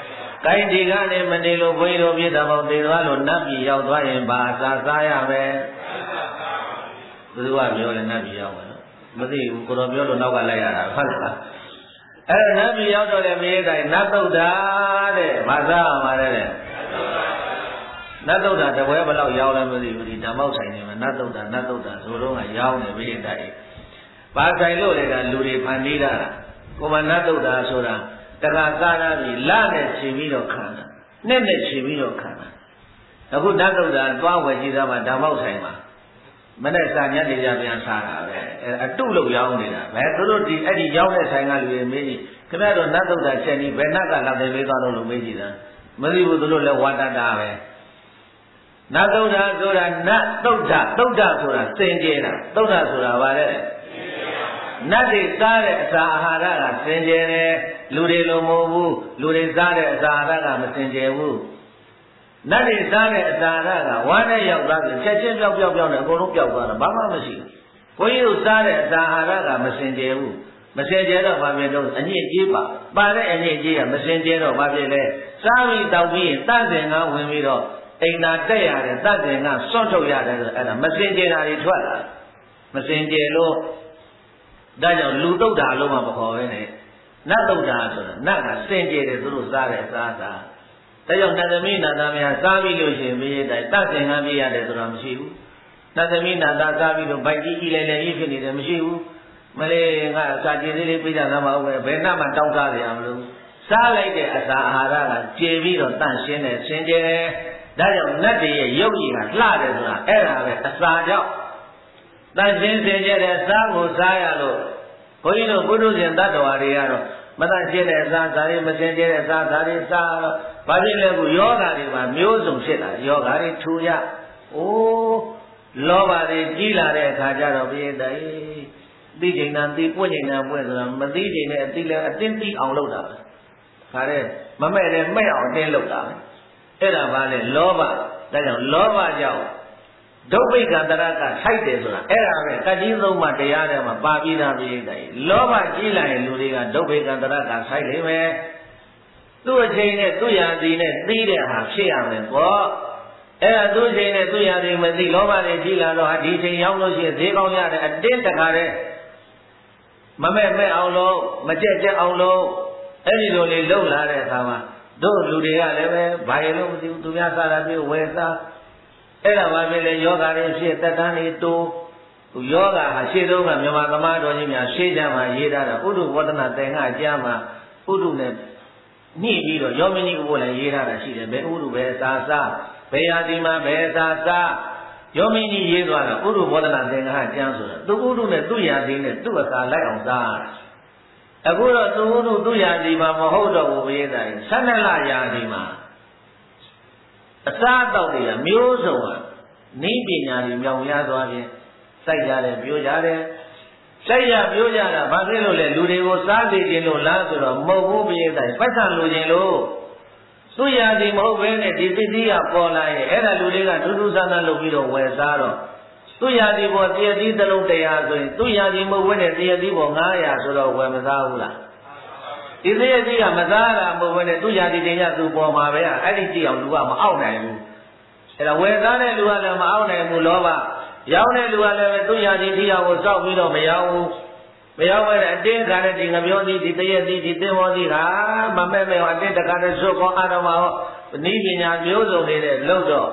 ကိုင်းဒီကနေမနေလို့ဘုန်းကြီးတို့ပြတာပေါ့တေသွားလို့နတ်ပြည်ရောက်သွားရင်ဘာအစာစားရမယ်ဘယ်သူကပြောလဲနတ်ပြည်ရောက်မယ်နော်မသိဘူးကိုတော်ပြောလို့နောက်ကလိုက်ရတာဟုတ်လားအဲ့နတ်ပြည်ရောက်တော့လေမေးတိုင်းနတ်သုဒ္ဓတဲ့ဘာစားရမှာလဲတဲ့နတ်သုဒ္ဓတပွဲဘယ်လောက်ရောက်လဲမသိဘူးဒီဓမ္မောက်ဆိုင်နေမှာနတ်သုဒ္ဓနတ်သုဒ္ဓဆိုတော့ကရောက်နေမေးတိုင်းဘာဆိုင်လို့လဲကလူတွေဖန်တီးတာကိုမနတ်သုဒ္ဓဆိုတာတခါစားရပြီလနဲ့ခြေပြီးတော့ခံတာနဲ့နဲ့ခြေပြီးတော့ခံတာအခုနတ်သုဒ္ဓသွားဝယ်ကြည့်သားမှာဓမ္မောက်ဆိုင်မှာမနဲ့စာညက်နေကြပြန်စားတာပဲအတုလို့ရောင်းနေတာဘယ်သူတို့ဒီအဲ့ဒီရောင်းတဲ့ဆိုင်ကလူတွေမေးကြည့်ခင်ဗျားတို့နတ်သုဒ္ဓချက်ကြီးဘယ်နတ်ကလာတယ်လေးသွားလို့လို့မေးကြည့်တာမသိဘူးသူတို့လည်းဝါတတာပဲနတ်သုဒ္ဓဆိုတာနတ်သုဒ္ဓသုဒ္ဓဆိုတာစင်ကြယ်တာသုဒ္ဓဆိုတာဘာလဲနတ်တွေစားတဲ့အစာအာဟာရကစင်ကြယ်တယ်လူတွေလိုမဟုတ်ဘူးလူတွေစားတဲ့အစာအာဟာရကမစင်ကြယ်ဘူးနတ်တွေစားတဲ့အစာအာဟာရကဝမ်းနဲ့ရောက်သွားပြီချက်ချင်းပြောက်ပြောက်ပြောက်နေအကုန်လုံးပြောက်သွားတာဘာမှမရှိဘူးဘုန်းကြီးတို့စားတဲ့အစာအာဟာရကမစင်ကြယ်ဘူးမစင်ကြယ်တော့ဘာဖြစ်လို့အညစ်အကြေးပါပါတဲ့အညစ်အကြေးကမစင်ကြယ်တော့ဘာဖြစ်လဲစားပြီးတောက်ပြီးရင်တန့်စင်ကဝင်ပြီးတော့အိမ်သာတက်ရတယ်တန့်စင်ကစွန့်ထုတ်ရတယ်ဆိုအဲ့ဒါမစင်ကြယ်တာတွေထွက်လာမစင်ကြယ်လို့ဒါကြောင့်လူတုတ်တာလို့မှမခေါ်ဘဲနဲ့နတ်တုတ်တာဆိုတာနတ်ကစင်ကြယ်တယ်သူတို့စားတဲ့စားတာဒါကြောင့်နတ်သမီးနတ်သားများစားပြီးလို့ရှိရင်ဘေးတိုင်းတတ်သင်္ကန်းပြရတယ်ဆိုတာမရှိဘူးနတ်သမီးနတ်သားစားပြီးတော့ဗိုက်ကြီးကြီးလည်းလည်းကြီးဖြစ်နေတယ်မရှိဘူးမလေးကစာကြည်သေးလေးပြကြတာမဟုတ်ပဲဘယ်နှမှတောင်းစားရမလို့စားလိုက်တဲ့အစာအာဟာရကကျေပြီးတော့တန့်ရှင်းတယ်စင်ကြယ်တယ်ဒါကြောင့်နတ်တွေရဲ့ရုပ်ကြီးကလှတယ်ဆိုတာအဲ့ဒါပဲအစာကြောင့်တန့်ရှင်းစင်ကြယ်တဲ့စားကိုစားရလို့ဘုန်းကြီးတို့ပုထုဇဉ်တ attva တွေကတော့မတန့်ရှင်းတဲ့အစာဓာတ်တွေမစင်ကြယ်တဲ့အစာဓာတ်တွေစားတော့ဘာဖြစ်လဲခုယောဂါတွေမှာမျိုးစုံဖြစ်လာယောဂါတွေထူရအိုးလောဘတွေကြီးလာတဲ့အခါကျတော့ဘုရားတိုင်သိချိန်နဲ့သိပွင့်ချိန်နဲ့ပွင့်ဆိုတာမသိချိန်နဲ့အသိလဲအတင်းသိအောင်လုပ်တာပဲခါတဲ့မမဲ့လဲမဲ့အောင်အတင်းလုပ်တာပဲအဲ့ဒါဘာလဲလောဘဒါကြောင့်လောဘကြောင့်ဒုဗိကံတရကထိုက်တယ်ဆိုတာအဲ့ဒါပဲကတိသုံးပါတရားထဲမှာပါပြီးသားပြီးတိုင်လောဘကြီးလာရင်လူတွေကဒုဗိကံတရကထိုက်လိမ့်မယ်သူ့အချိန်နဲ့သူ့ရာသီနဲ့သိတဲ့ဟာဖြစ်ရမယ်ပေါ့အဲ့ဒါသူ့အချိန်နဲ့သူ့ရာသီမသိလောဘတွေကြီးလာတော့ဟာဒီချိန်ရောက်လို့ရှိရင်ဈေးကောင်းရတယ်အတင်းတခါတည်းမမဲ့မဲ့အောင်လို့မကြက်ကြက်အောင်လို့အဲ့ဒီလိုလေးလှုပ်လာတဲ့အခါမှာတို့လူတွေကလည်းပဲဘာရလို့မသိဘူးသူများစားတာပြေဝယ်စားအဲ့ဒါဘာဖြစ်လဲယောဂါတွေဖြစ်တက်တန်းတွေတိုးသူယောဂါဟာရှေ့တုန်းကမြန်မာသမားတော်ကြီးများရှေ့ကြမှာရေးထားတာဥဒုဝဒနာသင်္ဃကျမ်းမှာဥဒုနဲ့ညှိပြီးတော့ယောမင်းကြီးကဘုလည်းရေးထားတာရှိတယ်ဘယ်ဥဒုပဲသာစားဘယ်ရာဒီမှာဘယ်သာစားယောမင်းကြီးရေးသွားတာဥဒုဝဒနာသင်္ဃကျမ်းဆိုတာသူဥဒုနဲ့သူ့ရာဒီနဲ့သူ့အစာလိုက်အောင်စားအခုတော့သူဥဒုသူ့ရာဒီမှာမဟုတ်တော့ဘူးဘေးတိုင်းဆန္ဒလရာဒီမှာအစားအသောက်တွေကမျိုးစုံကနိပညာတွေမြောင်များသွားခြင်းစိုက်ကြတယ်ပြိုးကြတယ်စိုက်ရပြိုးကြတာဘာဖြစ်လို့လဲလူတွေကိုစားစေခြင်းလို့လားဆိုတော့မဟုတ်ဘူးပြည့်တိုင်းပတ်စံလိုခြင်းလို့သူရာစီမဟုတ်ဘဲနဲ့ဒီပစ္စည်းကပေါ်လာရင်အဲ့ဒါလူတွေကဒုဒုဆန်းဆန်းလုပ်ပြီးတော့ဝယ်စားတော့သူရာစီပေါ်တရတိသလုံးတရားဆိုရင်သူရာစီမဟုတ်ဘဲနဲ့တရတိပေါ်ငါးရာဆိုတော့ဝယ်မစားဘူးလားဒီတရတိကမစားတာမဟုတ်ဘဲနဲ့သူရာစီတင်ရသူပေါ်မှာပဲအဲ့ဒီကြည့်အောင်လူကမအောက်နိုင်ဘူးအဲ့ဒါဝယ်စားတဲ့လူကလည်းမအောက်နိုင်ဘူးလောဘရောင်းတဲ့လူကလည်းပဲသူရာစီတရားကိုစောက်ပြီးတော့မရောဘူးမရောက်ပဲအတင်းခါတဲ့ဒီငပြောသည်ဒီတရက်သည်ဒီသင်္ဘောသည်ဟာမမဲ့မဲ့အတင်းတခါတဲ့ဇွတ်ကောအာရမဟောနိပညာမျိုးစုံနေတဲ့လို့တော့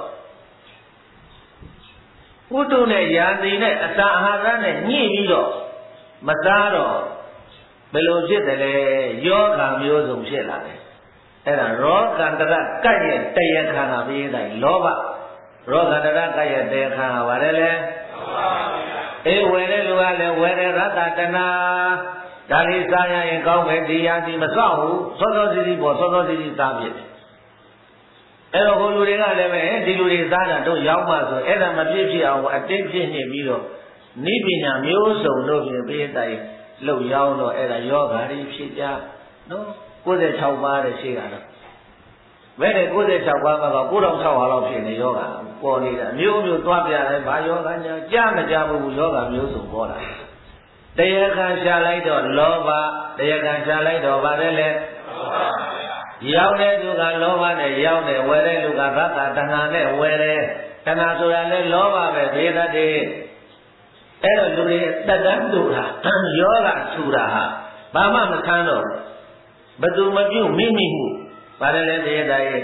ဥတုနဲ့ယာတိနဲ့အစာအာဟာရနဲ့ညှိပြီးတော့မသားတော့ဘယ်လိုဖြစ်တယ်လဲယောဂမျိုးစုံဖြစ်လာတယ်အဲ့ဒါရောဂန္တရကတ်ရဲ့တရားခန္ဓာပြည့်တိုင်းလောဘရောဂန္တရကတ်ရဲ့တရားခန္ဓာပါတယ်လေအေးဝယ်တဲ့လူကလည်းဝယ်တဲ့ရတ္တတနာဒါလေးစားရရင်ကောင်းမယ်ဒီရာဒီမစောင့်ဘူးစောစောစီးစီးပေါ်စောစောစီးစီးစားဖြစ်တယ်အဲ့တော့ဟိုလူတွေကလည်းပဲဒီလူတွေစားတာတို့ရောက်မှဆိုအဲ့ဒါမပြည့်ဖြစ်အောင်အတင်းဖြစ်နေပြီးတော့နိဗ္ဗာန်မျိုးစုံတို့ပြင်ပြည့်တိုင်လှုပ်ရောက်တော့အဲ့ဒါယောဂါတွေဖြစ်ကြနော်ကိုယ်၆ပါးတဲ့ရှိကတော့ဘယ်နဲ့ကိုယ်၆ပါးကတော့ကိုယ်တော်၆ပါးလောက်ဖြစ်နေယောဂါပေါ်နေတာမျိုးမျိုးသွားပြတယ်ဘာယောဂါညာကြားမကြားဘူးယောဂါမျိုးစုံပေါ်လာတရားခံရှာလိုက်တော့လောဘတရားခံရှာလိုက်တော့ဗါတယ်လေရောက်တဲ့လူကလောဘနဲ့ရောက်တယ်ဝယ်တဲ့လူကသတ္တတဏှာနဲ့ဝယ်တယ်တဏှာဆိုတာလဲလောဘပဲဘေးတတ်တယ်အဲ့တော့လူတွေတက်တန်းတူတာယောဂထူတာဟာဘာမှမခံတော့ဘသူမပြုတ်မိမိမှုပါတယ်လေတရားတိုင်းအဲ့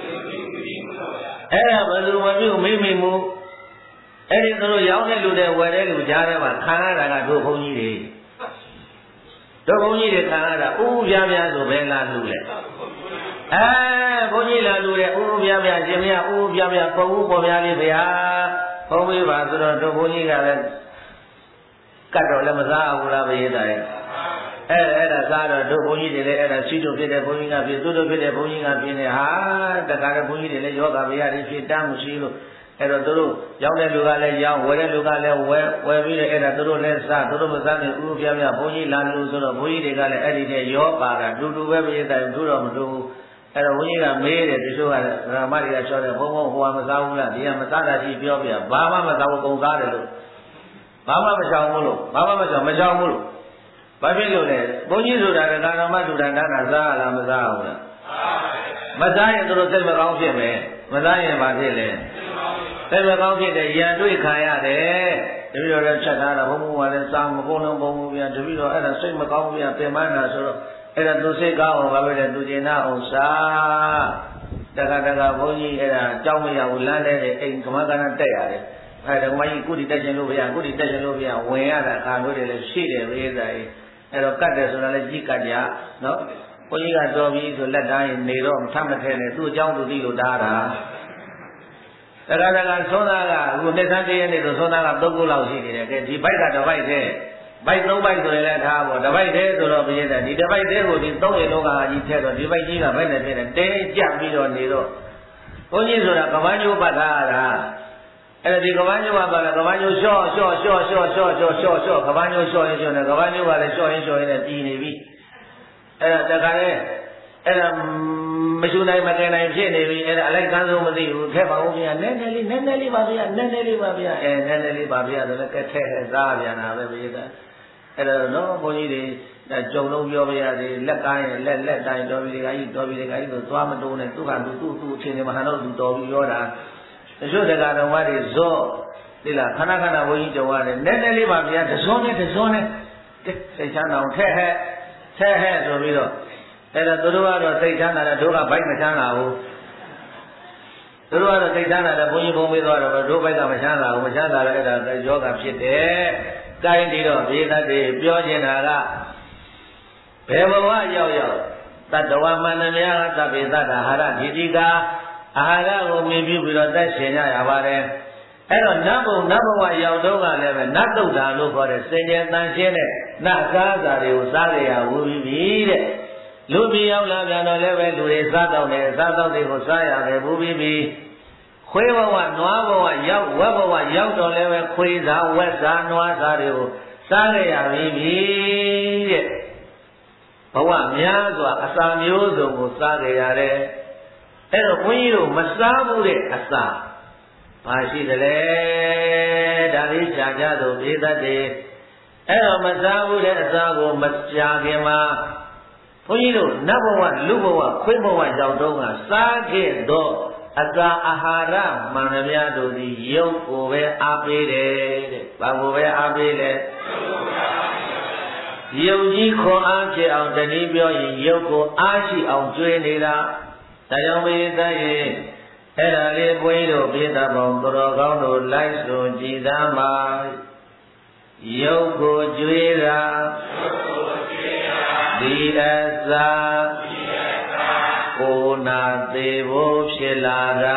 ဒါဘသူမပြုတ်မိမိမှုအဲ့ဒီသူတို့ရောက်တဲ့လူတွေဝယ်တဲ့လူကြားထဲမှာခံရတာကတို့ဘုန်းကြီးတွေတို့ဘုန်းကြီးတွေခံရတာဥဥပြားပြားဆိုဘယ်လာလူလဲအဲဘုန်းကြီးလာလူတဲ့ဥဥပြားပြားရှင်မရဥဥပြားပြားပုံဥပေါ်ပြားလေးဗျာဘုန်းကြီးပါဆိုတော့တို့ဘုန်းကြီးကလည်းကတ်တော့လည်းမစားဘူးလားဘေးတိုင်းအဲ့အဲ့ဒါစားတော့တို့ဘုန်းကြီးတွေလည်းအဲ့ဒါရှိတို့ဖြစ်တဲ့ဘုန်းကြီးကဖြစ်သူတို့ဖြစ်တဲ့ဘုန်းကြီးကဖြစ်နေဟာတခါတည်းဘုန်းကြီးတွေလည်းယောဂဗျာတွေဖြစ်တမ်းမရှိလို့အဲ့တော့သူတို့ရောက်တဲ့လူကလည်းရောက်ဝယ်တဲ့လူကလည်းဝယ်ဝယ်ပြီးတော့အဲ့ဒါသူတို့လည်းစားသူတို့မစားနိုင်ဘူးပြပြဘုန်းကြီးလာလို့ဆိုတော့ဘုန်းကြီးတွေကလည်းအဲ့ဒီနဲ့ရောပါတာတူတူပဲပြည့်တယ်သူတော့မတူဘူးအဲ့တော့ဘုန်းကြီးကမေးတယ်တချို့ကဓမ္မတွေကပြောတယ်ဘုန်းဘုန်းဟိုကမစားဘူးလားဒီကမစားတာရှိပြောပြဘာမှမစားဘူးကုန်စားတယ်လို့ဘာမှမချောင်ဘူးလို့ဘာမှမချောင်မချောင်ဘူးလို့ဘာဖြစ်လို့လဲဘုန်းကြီးဆိုတာကဓမ္မတူတာနာနာစားရလားမစားဘူးလားမစားရင်သူတို့စိတ်မကောင်းဖြစ်မယ်မစားရင်ဘာဖြစ်လဲစိတ်မကောင်းဖြစ်တဲ့ရန်တွေ့ခံရတယ်တပည့်တော်လည်းချက်ထားတာဘုံဘုံကလည်းစားမကုန်လုံးဘုံဘုံပြန်တပည့်တော်အဲ့ဒါစိတ်မကောင်းပြန်ပြင်ပန်းတာဆိုတော့အဲ့ဒါသူစိတ်ကောင်းအောင်ဘာပဲလဲသူကျင်နာအောင်စားတခါတခါဘုန်းကြီးအဲ့ဒါကြောက်မရဘူးလမ်းထဲအိမ်ကမကနာတက်ရတယ်အဲ့ဒါကမကြီးကုတီတက်ခြင်းလို့ဗျာကုတီတက်ခြင်းလို့ဗျာဝင်ရတာခါလို့တယ်လည်းရှိတယ်ဘေးသားကြီးအဲ့တော့ကတ်တယ်ဆိုတာလည်းကြီးကတ်ကြနော်ဘုန်းကြီးကတော်ပြီဆိုလက်သားရင်နေတော့ထပ်မထဲနဲ့သူ့အကြောင်းသူသိလို့တားတာတခါတခါသွန်းသားကအခုနှစ်ဆန်းတည်းနေ့ဆိုသွန်းသားကသုံးခုလောက်ရှိနေတယ်ကဲဒီဘိုက်ကတစ်ဘိုက်တည်းဘိုက်သုံးဘိုက်ဆိုရင်လည်းထားပေါ့တစ်ဘိုက်တည်းဆိုတော့ပြည့်တဲ့ဒီတစ်ဘိုက်တည်းကိုဒီသုံးရင်လုံးကကြီးထက်တော့ဒီဘိုက်ကြီးကဘိုက်နဲ့ပြည့်တယ်တဲကြပြီးတော့နေတော့ဘုန်းကြီးဆိုတာကမ္ဘာညိုးပတ်ထားတာအဲ့ဒါဒီကမ္ဘာညိုးကပါလဲကမ္ဘာညိုးလျှော့လျှော့လျှော့လျှော့လျှော့လျှော့လျှော့လျှော့ကမ္ဘာညိုးလျှော့ရင်လျှော့နေကမ္ဘာညိုးကလည်းလျှော့ရင်လျှော့ရင်လည်းပြည်နေပြီအဲ့ဒါတခါလေအဲ့ဒါမရှူနိုင်မကယ်နိုင်ဖြစ်နေပြီအဲ့ဒါအလိုက်ကန်းဆုံးမသိဘူးထက်ပါဦးဗျာနည်းနည်းလေးနည်းနည်းလေးပါဗျာနည်းနည်းလေးပါဗျာအဲနည်းနည်းလေးပါဗျာဆိုလည်းကဲထက်ထက်စားပြန်တာပဲပြေးတာအဲ့ဒါတော့ဘုန်းကြီးတွေကြုံလုံးပြောပြရစီလက်ကားရင်လက်လက်တိုင်းတော်ပြီကကြီးတော်ပြီကကြီးဆိုသွားမတိုးနဲ့သူ့ဟာသူ့သူ့သူ့အချင်းတွေမဟာတော့သူတော်ပြီပြောတာတချို့တက္ကတော်ဝါတွေဇော့ဒီလားခဏခဏဘုန်းကြီးကြုံရတယ်နည်းနည်းလေးပါဗျာတစုံနဲ့တစုံနဲ့စိတ်ချမ်းသာအောင်ထက်ဟဲ့ထက်ဟဲ့ဆိုပြီးတော့အဲ့ဒါသူတို့ကတော့စိတ်ချမ်းသာတယ်တို့ကဘိုက်မချမ်းသာဘူးသူတို့ကတော့စိတ်ချမ်းသာတယ်ဘုန်းကြီးဘုံပေးသွားတော့တို့ဘိုက်ကမချမ်းသာဘူးမချမ်းသာလည်းအဲ့ဒါယောဂဖြစ်တယ်။တိုင်းပြီးတော့ဘေးသတ်တွေပြောနေတာကဘယ်ဘဝရောက်ရောက်တတ္တဝမန္တများကသဗ္ဗေသတ္တဟာရဒီတိကာအာဟာရကိုမြင်ပြုပြီးတော့သက်ရှင်ကြရပါတယ်။အဲ့တော့နတ်ဘုံနတ်ဘဝရောက်တော့ကလည်းပဲနတ်တုတ်တာလို့ခေါ်တဲ့စင်ကြယ်တန်ရှင်းတဲ့နတ်စားစာတွေကိုစားကြရဝူပြီးပြီတဲ့လူပြည်ရောက်လာပြန်တော့လည်းပဲလူတွေစားတော့တယ်စားတော့တွေကိုစားရတယ်ဘူးပြီးပြီခွေးဘဝနွားဘဝရောက်ဝက်ဘဝရောက်တော့လည်းပဲခွေးစားဝက်စားနွားစားတွေကိုစားရရပြီတဲ့ဘဝများစွာအစာမျိုးစုံကိုစားကြရတယ်အဲ့တော့ဘုန်းကြီးတို့မစားဘူးတဲ့အစာဘာရှိသလဲဒါလေးရှားကြတော့ပြေးတတ်တယ်အဲ့တော့မစားဘူးတဲ့အစာကိုမရှားခင်မှာဘုန်းကြီးတို့နတ်ဘဝလူဘဝခွေးဘဝရောက်တော့ကစားခဲ့တော့အစာအာဟာရမှန်သမျှတို့သည်ရုပ်ကိုပဲအားပေးတယ်တဲ့။ဘာကိုပဲအားပေးလဲ။ရုပ်ကြီးခွန်အားဖြစ်အောင်တနည်းပြောရင်ရုပ်ကိုအားရှိအောင်ကျွေးနေတာ။ဒါကြောင့်မေတ္တာရဲ့အဲ့ဒါလေးဘုန်းကြီးတို့ပြေတာပေါင်းတော်ကောင်းတို့လိုက်ဆိုကြည်သားမှာရုပ်ကိုကျွေးတာဒီအစာကိုနာသေးဖို့ဖြစ်လာတာ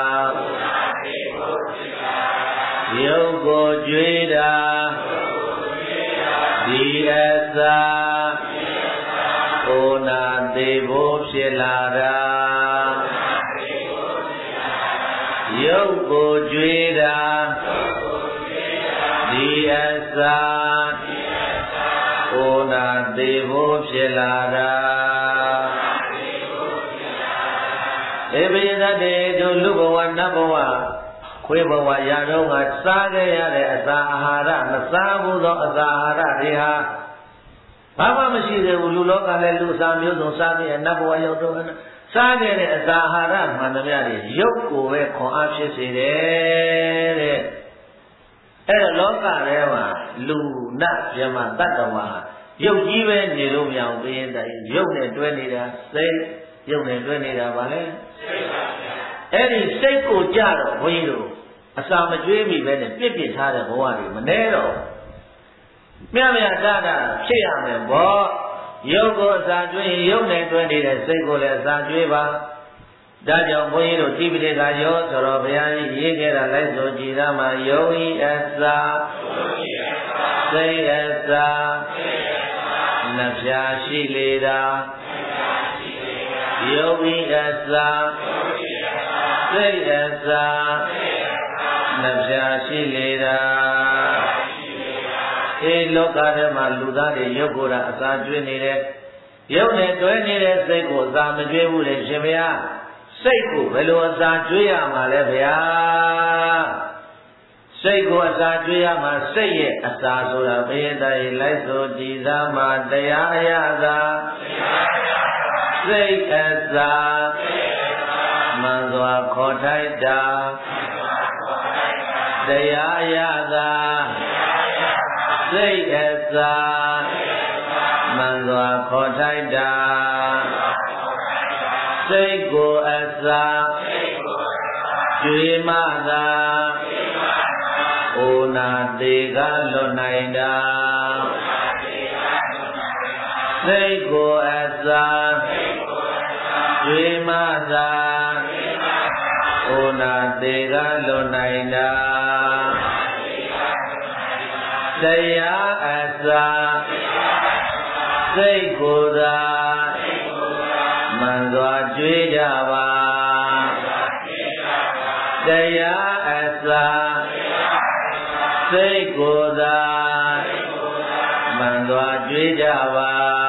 ရုပ်ကိုကြွေးတာဒီအစာကိုနာသေးဖို့ဖြစ်လာတာရုပ်ကိုကြွေးတာဒီအစာကိုနာသေးဖို့ဖြစ်လာတာဧပိသတ္တေတို့လူဘဝနတ်ဘဝခွေးဘဝရာတော့ကစားခဲ့ရတဲ့အစာအာဟာရမစားဘူးသောအစာအာဟာရတွေဟာဘာမှမရှိသေးဘူးလူလောကလည်းလူစားမျိုးစုံစားပြီးနတ်ဘဝရောက်တော့စားခဲ့တဲ့အစာအာဟာရမှန်သမျှတွေရုပ်ကိုပဲခွန်အားဖြစ်စေတယ်တဲ့အဲ့တော့လောကထဲမှာလူနတ်ပြမတတ္တဝါရုပ်ကြီးပဲနေလို့မရအောင်ပြင်းတယ်ရုပ်နဲ့တွဲနေတာစိတ်ရုပ်နဲ့တွဲနေတာဗာလဲစိတ်ပါဗျာအဲ့ဒီစိတ်ကိုကြတော့ဘုန်းကြီးတို့အစာမကျွေးမိပဲနဲ့ပြစ်ပြစ်ထားတဲ့ဘဝတွေမနှဲတော့မြတ်မြတ်တတာဖြစ်ရမယ်ဗောရုပ်ကိုအစာကျွေးရုပ်နဲ့တွဲနေတဲ့စိတ်ကိုလည်းအစာကျွေးပါဒါကြောင့်ဘုန်းကြီးတို့တိပိဋကရောဆိုတော့ဘုရားကြီးရေးခဲ့တာလိုက်ဆိုကြည်သားမှာယုံဤအစာစိတ်အစာနှဖျားရှိလေတာယုံဤအစာစိတ်အစာနှဖျားရှိလေတာအေးလောကထဲမှာလူသားတွေရုပ်ကိုယ်တာအစာကျွေးနေတဲ့ရုပ်နဲ့တွဲနေတဲ့စိတ်ကိုအစာမကျွေးဘူးလေရှင်ဗျာစိတ်ကိုဘယ်လိုအစာကျွေးရမှာလဲဗျာစိတ်ကိုအစာကျွေးရမှာစိတ်ရဲ့အစာဆိုတာဘယတရေလိုက်ဆိုကြည်သားမှာတရားအရသာစိတ်အစာမှန်စွာခေါ်ထိုက်တာတရားအရသာစိတ်အစာမှန်စွာခေါ်ထိုက်တာစိတ်ကိုအစာကျွေးမှသာဩနာတေကလွတ်နိုင်တာစိတ်ကိုအစာကျွေးမှသာဩနာတေကလွတ်နိုင်တာတရားအစာစိတ်ကိုသာမှန်စွာကြွေးကြပါတရားအစာစိတ်ကိုသာမှန်စွာကြွေးကြပါ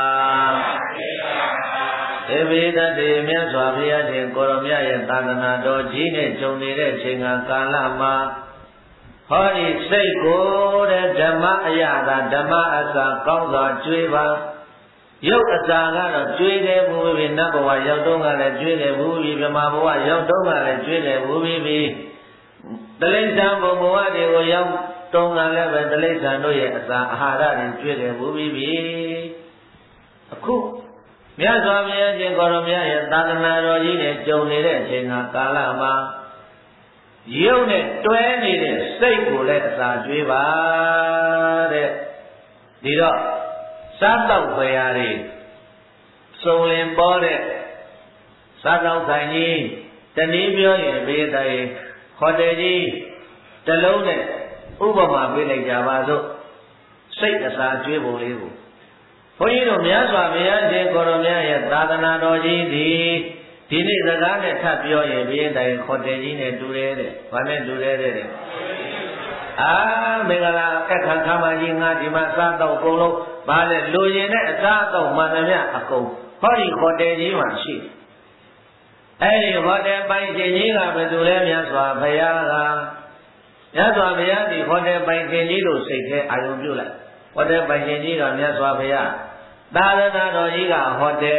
သေဝိတ္တေမြတ်စွာဘုရားရှင်ကိုရောမြတ်ရဲ့သာသနာတော်ကြီးနဲ့ဂျုံနေတဲ့အချိန်ကာလမှာဟောဒီစိတ်ကိုတဲ့ဓမ္မအရာသာဓမ္မအစာကောင်းစွာကြွေးပါရုပ်အစာကတော့ကျွေးတယ်ဘူးပြီနတ်ဘဝရောက်တော့ကလည်းကျွေးတယ်ဘူးပြီဗမာဘဝရောက်တော့ကလည်းကျွေးတယ်ဘူးပြီတိရစ္ဆာန်ဘဝတွေကိုရောက်တော့ကလည်းပဲတိရစ္ဆာန်တို့ရဲ့အစာအာဟာရတွေကျွေးတယ်ဘူးပြီအခုမြတ်စွာဘုရားရှင်ကိုရောမြတ်ရဲ့သာသနာတော်ကြီးနဲ့ကြုံနေတဲ့အချိန်ကာလမှာရုပ်နဲ့တွဲနေတဲ့စိတ်ကိုလည်းအစာကျွေးပါတဲ့ဒီတော့စားတော့ဖွယ်ရာတွေစုံလင်ပေါ်တဲ့စားတော့ဆိုင်ကြီးတနည်းပြောရင်ဘေးတိုင်ဟိုတယ်ကြီးတလုံးနဲ့ဥပမာပေးလိုက်ကြပါစို့စိတ်အစာကျွေးပုံလေးကိုဘုန်းကြီးတို့မြတ်စွာဘုရားရှင်ကိုရောမြတ်ရဲ့သာသနာတော်ကြီးဒီဒီနေ့စကားနဲ့ထပ်ပြောရင်ဘေးတိုင်ဟိုတယ်ကြီးနဲ့တူတယ်တဲ့ဘာနဲ့တူတယ်တဲ့အာမင်္ဂလာအခါခါမကြီးငါဒီမှာစားတော့ကုန်လုံးဘာလဲလူရင်နဲ့အစားအသောက်မှန်သမျှအကုန်ဟောဒီဟိုတယ်ကြီးမှာရှိအဲ့ဒီဟိုတယ်ပိုင်ရှင်ကြီးကဘယ်သူလဲမြတ်စွာဘုရားကမြတ်စွာဘုရားဒီဟိုတယ်ပိုင်ရှင်ကြီးလို့စိတ်ထဲအာရုံပြုလိုက်ဟိုတယ်ပိုင်ရှင်ကြီးကမြတ်စွာဘုရားသာသနာတော်ကြီးကဟိုတယ်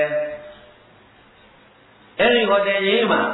အဲ့ဒီဟိုတယ်ကြီးမှာ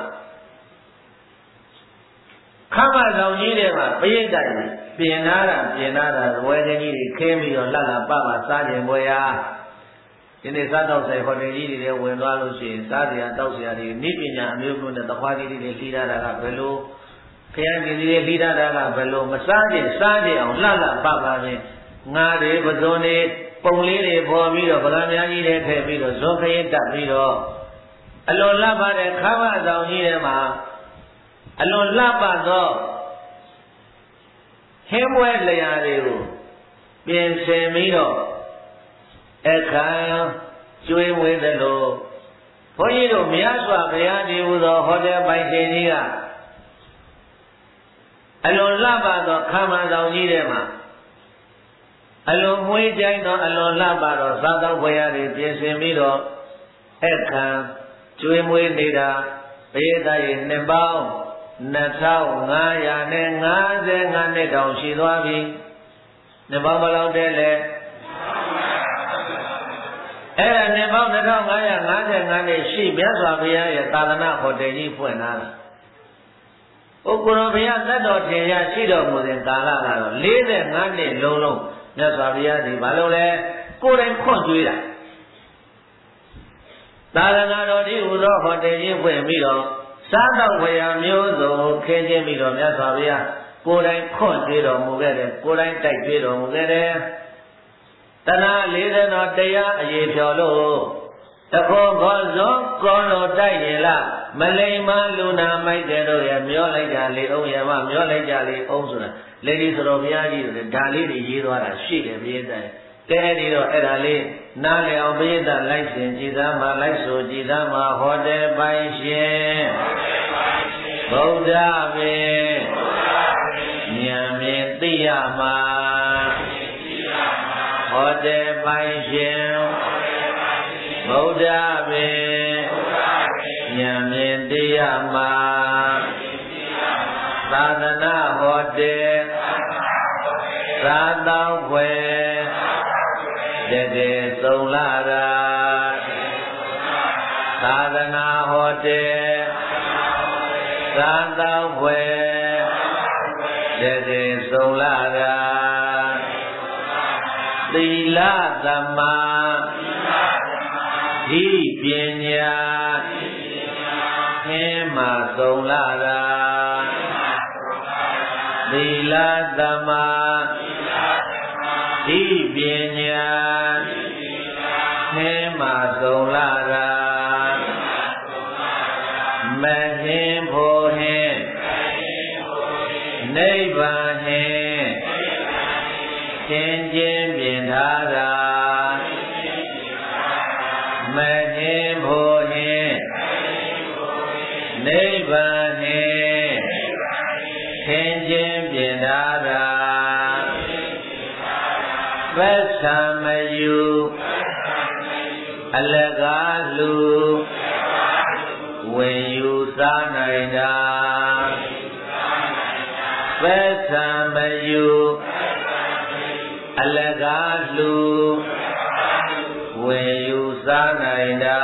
ခမဆောင်ကြီးတွေမှာပရိသတ်ကြီးပြင်နာတာပြင်နာတာဝဲချင်းကြီးတွေခင်းပြီးတော့လှလှပပစားခြင်းပွဲရာဒီနေ့စားတော့ဆိုင်ဟိုတယ်ကြီးတွေဝင်သွားလို့ရှိရင်စားစရာတောက်စရာတွေနိပညာအမျိုးမျိုးနဲ့တခွားကြီးတွေလှီးထားတာကဘယ်လိုခရမ်းကြီးတွေလှီးထားတာကဘယ်လိုမစားခြင်းစားခြင်းအောင်လှလှပပခြင်းငါတွေပဇွန်တွေပုံလေးတွေပေါ်ပြီးတော့ဗလာများကြီးတွေထည့်ပြီးတော့ဇွန်ခရင်တက်ပြီးတော့အလွန်လှပတဲ့ခမဆောင်ကြီးတွေမှာအလွန်လှပသောဟင်းပွဲလျာတွေကိုပြင်ဆင်ပြီးတော့အခါကျွေးမွေးသလိုဘုန်းကြီးတို့မြတ်စွာဘုရားဒီဟူသောဟောတယ်ပိုင်ရှင်ကြီးကအလွန်လှပသောခမန်းဆောင်ကြီးထဲမှာအလွန်မွေးကြိုင်သောအလွန်လှပသောသာသောဘုရားတွေပြင်ဆင်ပြီးတော့အခါကျွေးမွေးနေတာဘေးသားရဲ့နှစ်ပေါင်းနှစ်ထောင်ငါးရာနဲ့ငါးဆယ်ငါးနှစ်တောင်ရှိသွားပြီနှစ်ပေါင်းဘယ်လောက်တည်းလဲအဲ့ဒါနှစ်ပေါင်းနှစ်ထောင်ငါးရာငါးဆယ်ငါးနှစ်ရှိမြတ်စွာဘုရားရဲ့သာသနာဟောတယ်ကြီးဖွင့်လာတာ။ဥက္ကရောဘုရားသတ္တော်တင်ရရှိတော်မူတဲ့ကာလကတော့လေးဆယ်ငါးနှစ်လုံးလုံးမြတ်စွာဘုရားဒီဘာလို့လဲကိုယ်တိုင်ခွန့်ကြွေးတာ။သာသနာတော်ဒီဟူသောဟောတယ်ကြီးဖွင့်ပြီးတော့စားတော့ဝေယမျိုးစုံခင်းခြင်းပြီးတော့မြတ်စွာဘုရားကိုယ်တိုင်ခွန့်ကြွေးတော်မူခဲ့တယ်ကိုယ်တိုင်တိုက်ကြွေးတော်မူခဲ့တယ်။တဏှာလေးဆယ်တော်တရားအရေးဖြော်လို့တခေါ်ခေါ်စွန်ကောလို့တိုက်ရင်လားမလိမ္မာလူနာမိုက်တဲ့တို့ရဲ့မျောလိုက်ကြလေအောင်ရမမျောလိုက်ကြလေအောင်ဆိုတာလေဒီဆိုတော်ဘုရားကြီးတို့ဒါလေးတွေရေးသွားတာရှိတယ်ဘုရားတိုင်ကဲဒီတော့အဲ့ဒါလေးနားလည်အောင်ဘုရားလိုက်ရှင်ကြည်သားမှာလိုက်ဆိုကြည်သားမှာဟောတယ်ပိုင်ရှင်ဗုဒ္ဓဘေဉာဏ်မြင်သိရမှာဟောတယ်ပိုင်ရှင်ဗုဒ္ဓဘေဉာဏ်မြင်သိရမှာသာသနာဟောတယ်သာတောက်ွယ်တကယ်ဆုံးလာတာသာသနာဟောတယ်သာတောက်ွယ်တကယ်ဆုံးလာတာသီလသမ္မာဒီပညာခင်းမှဆုံးလာတာသီလသမ္မာဒီပညာခင်းမှဆုံးလာတာမဟင်းဖို့ဟင်းနိဗ္ဗာန်ဟင်းသင်ခြင်းပြင်ထားတာမဟင်းဖို့ဟင်းနိဗ္ဗာန်ဟင်းသင်ခြင်းပြင်ထားတာပစ္ဆံမယူအလကားလူဝင်ယူစားနိုင်တာပစ္ဆံမယူအလကားလူဝင်ယူစားနိုင်တာ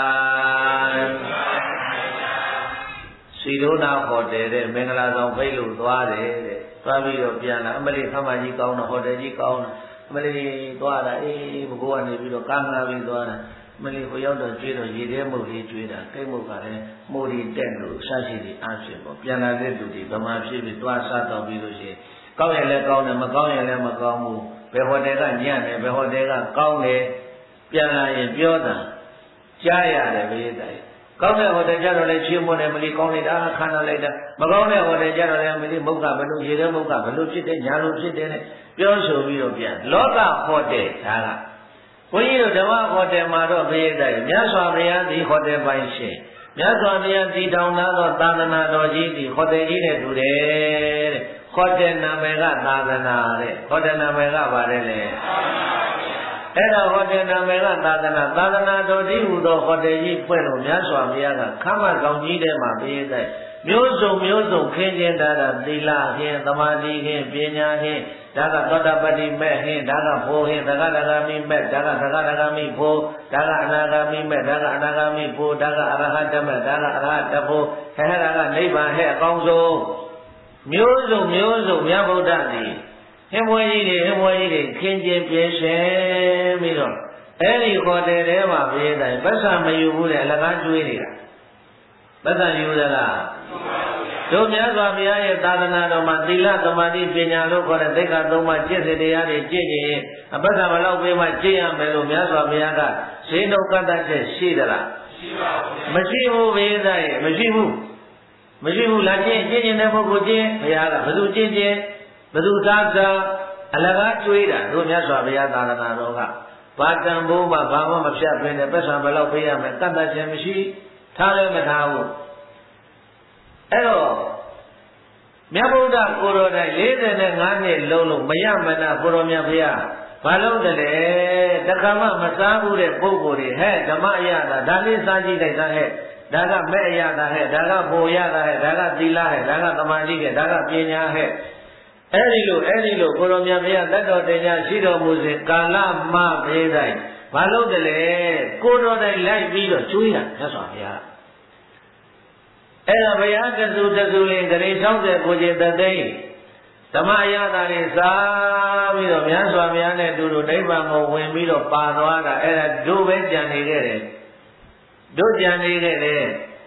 စီရိုးနာဟိုတယ်တဲ့မင်္ဂလာဆောင်ဖိတ်လို့သွားတယ်တဲ့သွားပြီးတော့ပြန်လာအမလေးဆမ်းမကြီးကောင်းတော့ဟိုတယ်ကြီးကောင်းတော့အမလေးသွားတာအေးဘကိုကနေပြီးတော့ကားငါပြီးသွားတာအမလေးကိုရောက်တော့ကျွေးတော့ရေထဲမုတ်လေးကျွေးတာကိတ်မုတ်ကလည်းမိုးရီတက်လို့ဆရှိတွေအားဖြင့်ပေါ့ပြန်လာတဲ့လူတွေဗမာဖြစ်ပြီးသွားစားတော့ပြီးလို့ရှိရင်ကောင်းရင်လည်းကောင်းတယ်မကောင်းရင်လည်းမကောင်းဘူးဘယ်ဟိုတယ်ကညံ့တယ်ဘယ်ဟိုတယ်ကကောင်းတယ်ပြန်လာရင်ပြောတာကြားရတယ်ဘေးတိုင်ကောင်းတဲ့ဟိုတယ်ကြတော့လည်းချီးမွမ်းတယ်မလီကောင်းလိုက်တာခန္ဓာလိုက်တာမကောင်းတဲ့ဟိုတယ်ကြတော့လည်းမလီမုတ်ကဘလို့ရေထဲမုတ်ကဘလို့ဖြစ်တယ်ညာလို့ဖြစ်တယ်နဲ့ပြောဆိုပြီးတော့ပြန်လောကဟောတယ်ဒါကဘုန်းကြီးတို့ဓမ္မဟောတယ်မှာတော့ဘေးတိုင်မြတ်စွာဘုရားဒီဟောတယ်ပိုင်းရှင်မြတ်စွာဘုရားဒီတောင်သားသောသာသနာတော်ကြီးဒီဟောတယ်ကြီးနဲ့တူတယ်တဲ့ဟောတယ်နာမည်ကသာသနာတဲ့ဟောတယ်နာမည်ကပါတယ်လေအဲ့ဒါဟောတယ်နာမည်ကသာသနာသာသနာတော်ဒီဟူသောဟောတယ်ကြီးဖွင့်လို့မြတ်စွာဘုရားကခမ်းမဆောင်ကြီးထဲမှာပေးတဲ့မျိုးစုံမျိုးစုံခင်းကျင်းတာသီလခင်းသမာဓိခင်းပညာခင်းဒါကသောတပတ္တိမဲ့ခင်းဒါကဘောခင်းဒါကဒဂမိမဲ့ဒါကဒဂဒဂမိဘောဒါကအနာဂမိမဲ့ဒါကအနာဂမိဘောဒါကအရဟတမဲ့ဒါကအရဟတဘောဟဲ့ဒါကနိဗ္ဗာန်ဟဲ့အကောင်းဆုံးမျိုးစုံမျိုးစုံမြတ်ဗုဒ္ဓသည်ဟင်မွေးကြီးတွေဟင်မွေးကြီးတွေခင်းကျင်းပြည့်စင်ပြီးတော့အဲ့ဒီခေါ်တဲ့တဲမှာပြေးတိုင်းပတ်စံမယူဘူးလေအလကားကျွေးနေတာပတ်စံယူသလားတို့မြတ်စွာဘုရားရဲ့သာသနာတော်မှာသီလသမာဓိပညာလို့ခေါ်တဲ့သိက္ခာသုံးပါးကျင့်စဉ်တရားတွေကျင့်ရင်အပတ်စံမလောက်ပေးမှကျင့်ရမယ်လို့မြတ်စွာဘုရားကဈေးနှုတ်ကတ္တချက်ရှိသလားမရှိပါဘူးမရှိဘူးဘေးသားရဲ့မရှိဘူးမရှိဘူးလားကျင့်ကျင့်တဲ့ပုဂ္ဂိုလ်ကျင့်ဘုရားကဘယ်သူကျင့်ကျင့်ဘယ်သူသားသားအလကားကျွေးတာတို့မြတ်စွာဘုရားသာသနာတော်ကဘာတန်ဖိုးမှဘာမှမဖြတ်ဘဲနဲ့ပတ်စံဘယ်လောက်ပေးရမယ်တတ်တတ်ခြင်းမရှိထားလည်းမထားဘူးအဲ့တော့မြတ်ဗုဒ္ဓကိုတော်တိုင်လေးဆယ်ငါးနှစ်လုံးလုံးမရမနာကိုတော်မြတ်ဘုရားဘာလို့တလဲတခါမှမစားဘူးတဲ့ပုဂ္ဂိုလ်တွေဟဲ့ဓမ္မအရသာဒါလေးစားကြည့်လိုက်တာဟဲ့ဒါကမဲ့အရသာဟဲ့ဒါကဘိုရသာဟဲ့ဒါကသီလဟဲ့ဒါကသမာဓိဟဲ့ဒါကပညာဟဲ့အဲ့ဒီလိုအဲ့ဒီလိုကိုတော်မြတ်ဘုရားတတ်တော်တရားရှိတော်မူစဉ်ကာလမဘေးတိုင်းဘာလို့တလဲကိုတော်တိုင်လိုက်ပြီးတော့ကျွေးတာမြတ်စွာဘုရားအဲ့ဒါဘုရားတဆူတဆူလေးဂရေ၆၀ကိုကျင်တသိန်းဓမ္မအရသာတွေစားပြီးတော့မြတ်စွာဘုရားနဲ့တူတူနိဗ္ဗာန်ကိုဝင်ပြီးတော့ပါသွားတာအဲ့ဒါတို့ပဲကြံနေခဲ့တယ်တို့ကြံနေခဲ့တယ်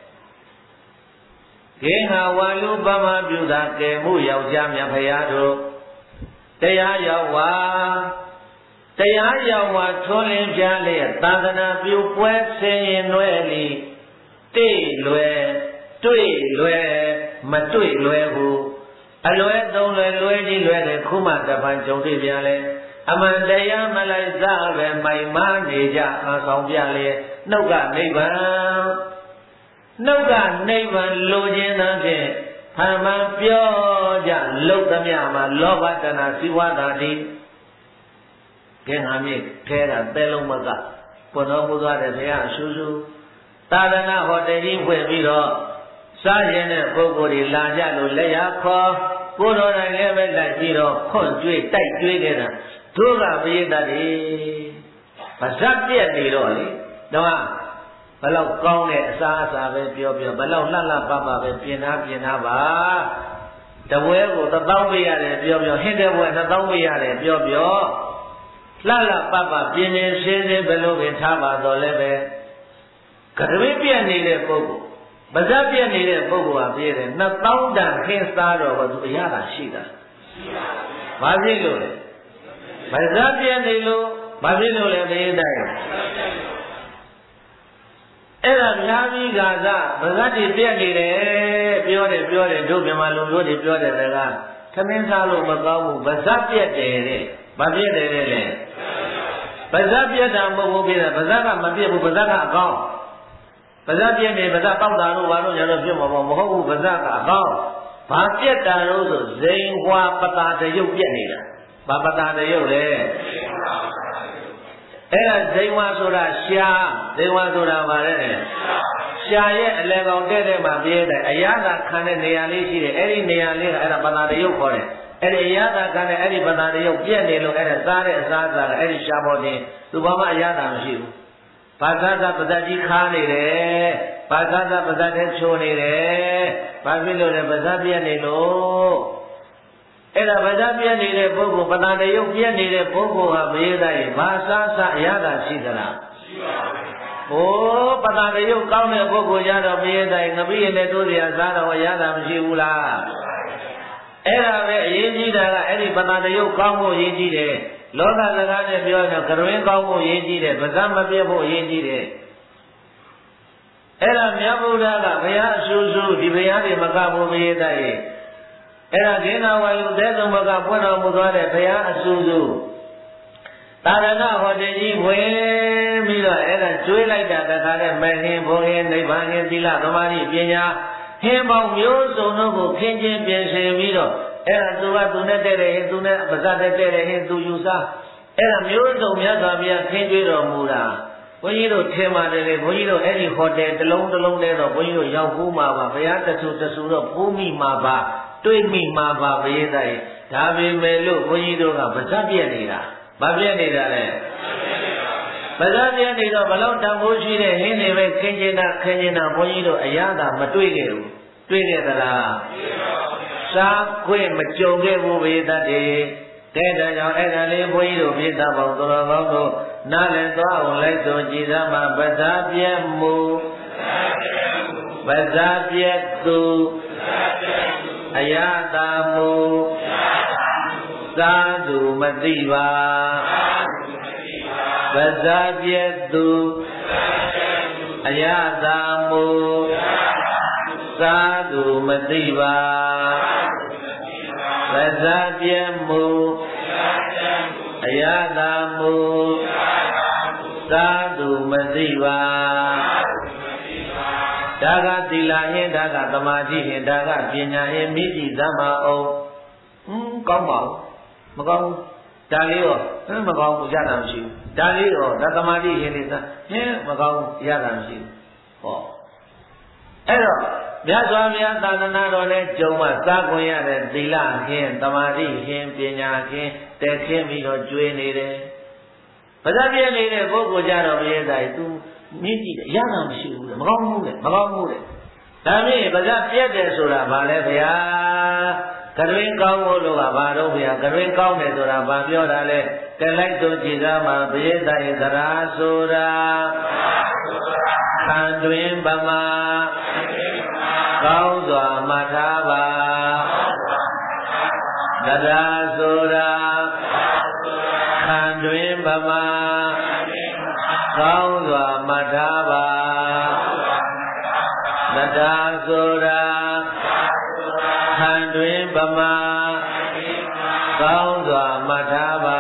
ခေငါဝါလူပမပြုတာကဲမှုယောက်ျားမြတ်ဘုရားတို့တရားရောက်ဝါတရားရောက်ဝါထွန်းလင်းပြလျက်သာသနာပြုပွဲဆင်းရင်လွယ်လီတိလွယ်တွေ့လွယ်မတွေ့လွယ်ဟုအလွဲသုံးလွယ်လွယ်ကြီးလွယ်တဲ့ခုမှတပံကြုံတွေ့ပြန်လဲအမှန်တရားမလိုက်စားပဲမိုင်မနေကြအဆောင်ပြလျက်နှုတ်ကနိဗ္ဗာန်နှုတ်ကနိဗ္ဗာန်လိုခြင်းသဖြင့်ဖန်မှန်ပြောကြလုတ်သမျှမှာလောဘတဏှာစီဝါတာတိကဲငါမြေခဲတာတဲလုံးမကဘုံတော်မူသွားတဲ့ဘုရားဆူဆူသာသနာဟောတယ်ကြီးဖွင့်ပြီးတော့စားရင်တဲ့ပုဂ္ဂိုလ်တွေလာကြလို့လက်ရခေါ်ကိုယ်တော်တိုင်လည်းပဲလိုက်ပြီးတော့ခွန့်ကျွေးတိုက်ကျွေးခဲ့တာတို့ကပရိသတ်တွေဗဇတ်ပြက်နေတော့လေတော့ဘလောက်ကောင်းတဲ့အစားအစာပဲပြောပြောဘလောက်လှလှပပပဲပြင်သားပြင်သားပါတပွဲကိုတစ်သောင်းပေးရတယ်ပြောပြောဟင်းတဲ့ပွဲနှစ်သောင်းပေးရတယ်ပြောပြောလှလှပပပြင်နေရှင်းရှင်းဘယ်လိုပဲထားပါတော့လဲပဲကတဝိပြက်နေတဲ့ပုဂ္ဂိုလ်ဗဇတ်ပြက်နေတဲ့ပုဂ္ဂိုလ်ဟာပြည့်တယ်နှစ်သောင်းတန်ခင်းစားတော့ဘာသူအရသာရှိတာဘာဖြစ်လို့လဲဗဇတ်ပြက်နေလို့ဘာဖြစ်လို့လဲဘယ်တိုင်းအဲ့ဒါများပြီးကသာဗဇတ်တွေပြက်နေတယ်ပြောတယ်ပြောတယ်တို့မြန်မာလူမျိုးတွေပြောတယ်ကသမင်းစားလို့မကောင်းဘူးဗဇတ်ပြက်တယ်တဲ့ဘာပြက်တယ်လဲလေဗဇတ်ပြက်တာမဟုတ်ဘူးပြတယ်ဗဇတ်ကမပြက်ဘူးဗဇတ်ကအကောင်းဗဇတ်ပြက်နေဗဇတ်ပေါက်တာလို့ဘာလို့ညာတော့ပြက်မှာမဟုတ်ဘူးဗဇတ်ကအကောင်းဘာပြက်တာလို့ဆိုဇိန်ဟွာပတာတရုပ်ပြက်နေတာဘာပတာတရုပ်လဲအဲ့ဒါဇိန်ဝါဆိုတာရှားဇိန်ဝါဆိုတာဗါလဲရှားရဲ့အလဲကောင်တဲ့တဲ့မှာပြည့်တဲ့အရာသာခံတဲ့နေရာလေးရှိတယ်အဲ့ဒီနေရာလေးကအဲ့ဒါပတာတရုပ်ခေါ်တယ်အဲ့ဒီအရာသာခံတဲ့အဲ့ဒီပတာတရုပ်ပြက်နေလို့အဲ့ဒါစားတဲ့အစားအစာကအဲ့ဒီရှားပေါ်တင်သူဘာမှအရာသာမရှိဘူးဘာသာသာပဇတ်ကြီးခါနေတယ်ဘာသာသာပဇတ်ထဲချိုးနေတယ်ဘာဖြစ်လို့လဲပဇတ်ပြက်နေလို့အဲ့ဒါဗဇတ်ပြက်နေတဲ့ပုဂ္ဂိုလ်ပဏာတယုတ်ပြက်နေတဲ့ပုဂ္ဂိုလ်ဟာမေးသားရင်ဘာစားစားအရသာရှိသလားရှိပါဘူး။ဟိုပဏာတယုတ်ကောင်းတဲ့ပုဂ္ဂိုလ်ကြတော့မေးသားရင်ငပိရနဲ့တိုးစရာစားတော့အရသာမရှိဘူးလား။အဲ့ဒါပဲအရေးကြီးတာကအဲ့ဒီပဏာတယုတ်ကောင်းဖို့အရေးကြီးတယ်။လောကစကားနဲ့ပြောရင်ကရွင်းကောင်းဖို့အရေးကြီးတယ်။ဗဇတ်မပြတ်ဖို့အရေးကြီးတယ်။အဲ့ဒါမြတ်ဗုဒ္ဓကဘုရားအဆူဆူဒီဘုရားတွေမကဘူးမေးသားရင်အဲ့ဒါဒေနာဝါယုသဲသမကပွင့်တော်မူသွားတဲ့ဘုရားအဆူဆူသာရဏဟောတိကြီးဝင်ပြီးတော့အဲ့ဒါကျွေးလိုက်တာတခါနဲ့မဟင်းဘုံဟင်းနိဗ္ဗာန်ဟင်းသီလသမာဓိပညာဟင်းပေါင်းမျိုးစုံတို့ကိုခင်းချင်းပြင်ဆင်ပြီးတော့အဲ့ဒါသူကသူနဲ့တဲ့တဲ့ဟင်းသူနဲ့ပါဇတ်တဲ့တဲ့ဟင်းသူယူစားအဲ့ဒါမျိုးစုံမြတ်စွာဘုရားခင်းကျွေးတော်မူတာဘုန်းကြီးတို့ထင်ပါတယ်လေဘုန်းကြီးတို့အဲ့ဒီဟိုတယ်တစ်လုံးတစ်လုံးနဲ့တော့ဘုန်းကြီးတို့ရောက်ဖို့မှာပါဘုရားတဆူတဆူတော့ပိုးမိမှာပါတွေ့မိမှာပါဘယေသားဒါပေမဲ့လို့ဘုန်းကြီးတို့ကဗဇတ်ပြက်နေတာမပြက်နေတာလေဗဇတ်ပြက်နေတော့ဘလောက်တန်ဖိုးရှိတဲ့ဟင်းတွေပဲခင်းကျင်တာခင်းကျင်တာဘုန်းကြီးတို့အရသာမတွေ့ခဲ့ဘူးတွေ့ခဲ့သလားစားခွင့်မကြုံခဲ့ဘူးဘယေသားတွေတဲ့တဲ့ကြောင့်အဲ့ဒါလေးဘုန်းကြီးတို့ပြသပေါင်းတော်တော်ကောင်းတို့နားလည်သွားအောင်လိုက်ဆိုကြည်သားမှာဗဇတ်ပြက်မှုဗဇတ်ပြက်သူအယတာမူသာသူမသိပါဗဇတ်ပြည့်သူအယတာမူသာသူမသိပါဗဇတ်ပြည့်မှုအယတာမူသာသူမသိပါဒါကသီလဟင်းဒါကသမာဓိဟင်းဒါကပညာဟင်းမိကြည့်သမ်းပါအောင်ဟွန်းကောင်းပါဘူးမကောင်းဘူးဒါလေးရောဟင်းမကောင်းဘူးရတာမရှိဘူးဒါလေးရောဒါသမာဓိဟင်းလေးသဟင်းမကောင်းဘူးရတာမရှိဘူးဟောအဲ့တော့မြတ်စွာဘုရားသာသနာတော်နဲ့ကြုံမှစားခွင့်ရတဲ့သီလဟင်းသမာဓိဟင်းပညာဟင်းတည်ခင်းပြီးတော့ကျွေးနေတယ်ပါဇက်ပြည့်နေတဲ့ပုဂ္ဂိုလ်ကြတော့ဘယ်တိုင်း तू မြင့်ကြည့်တယ်ရတာမရှိဘူးလေမကောင်းဘူးလေမကောင်းဘူးလေဒါမြင့်ပါဇက်ပြည့်တယ်ဆိုတာဘာလဲဗျာကတွင်ကောင်းဖို့လို့ကဘာတော့ဗျာကတွင်ကောင်းတယ်ဆိုတာဘာပြောတာလဲကလိုက်တို့ကြည်သားမှာဘယ်တိုင်းသရာဆိုတာခံတွင်ဗမာကောင်းစွာမှတ်ထားပါသရာဆိုတာခံတွင်ဗမာကောင်းစွာမှတ်ထားပါသရာဆိုတာခံတွင်ဗမာကောင်းစွာမှတ်ထားပါ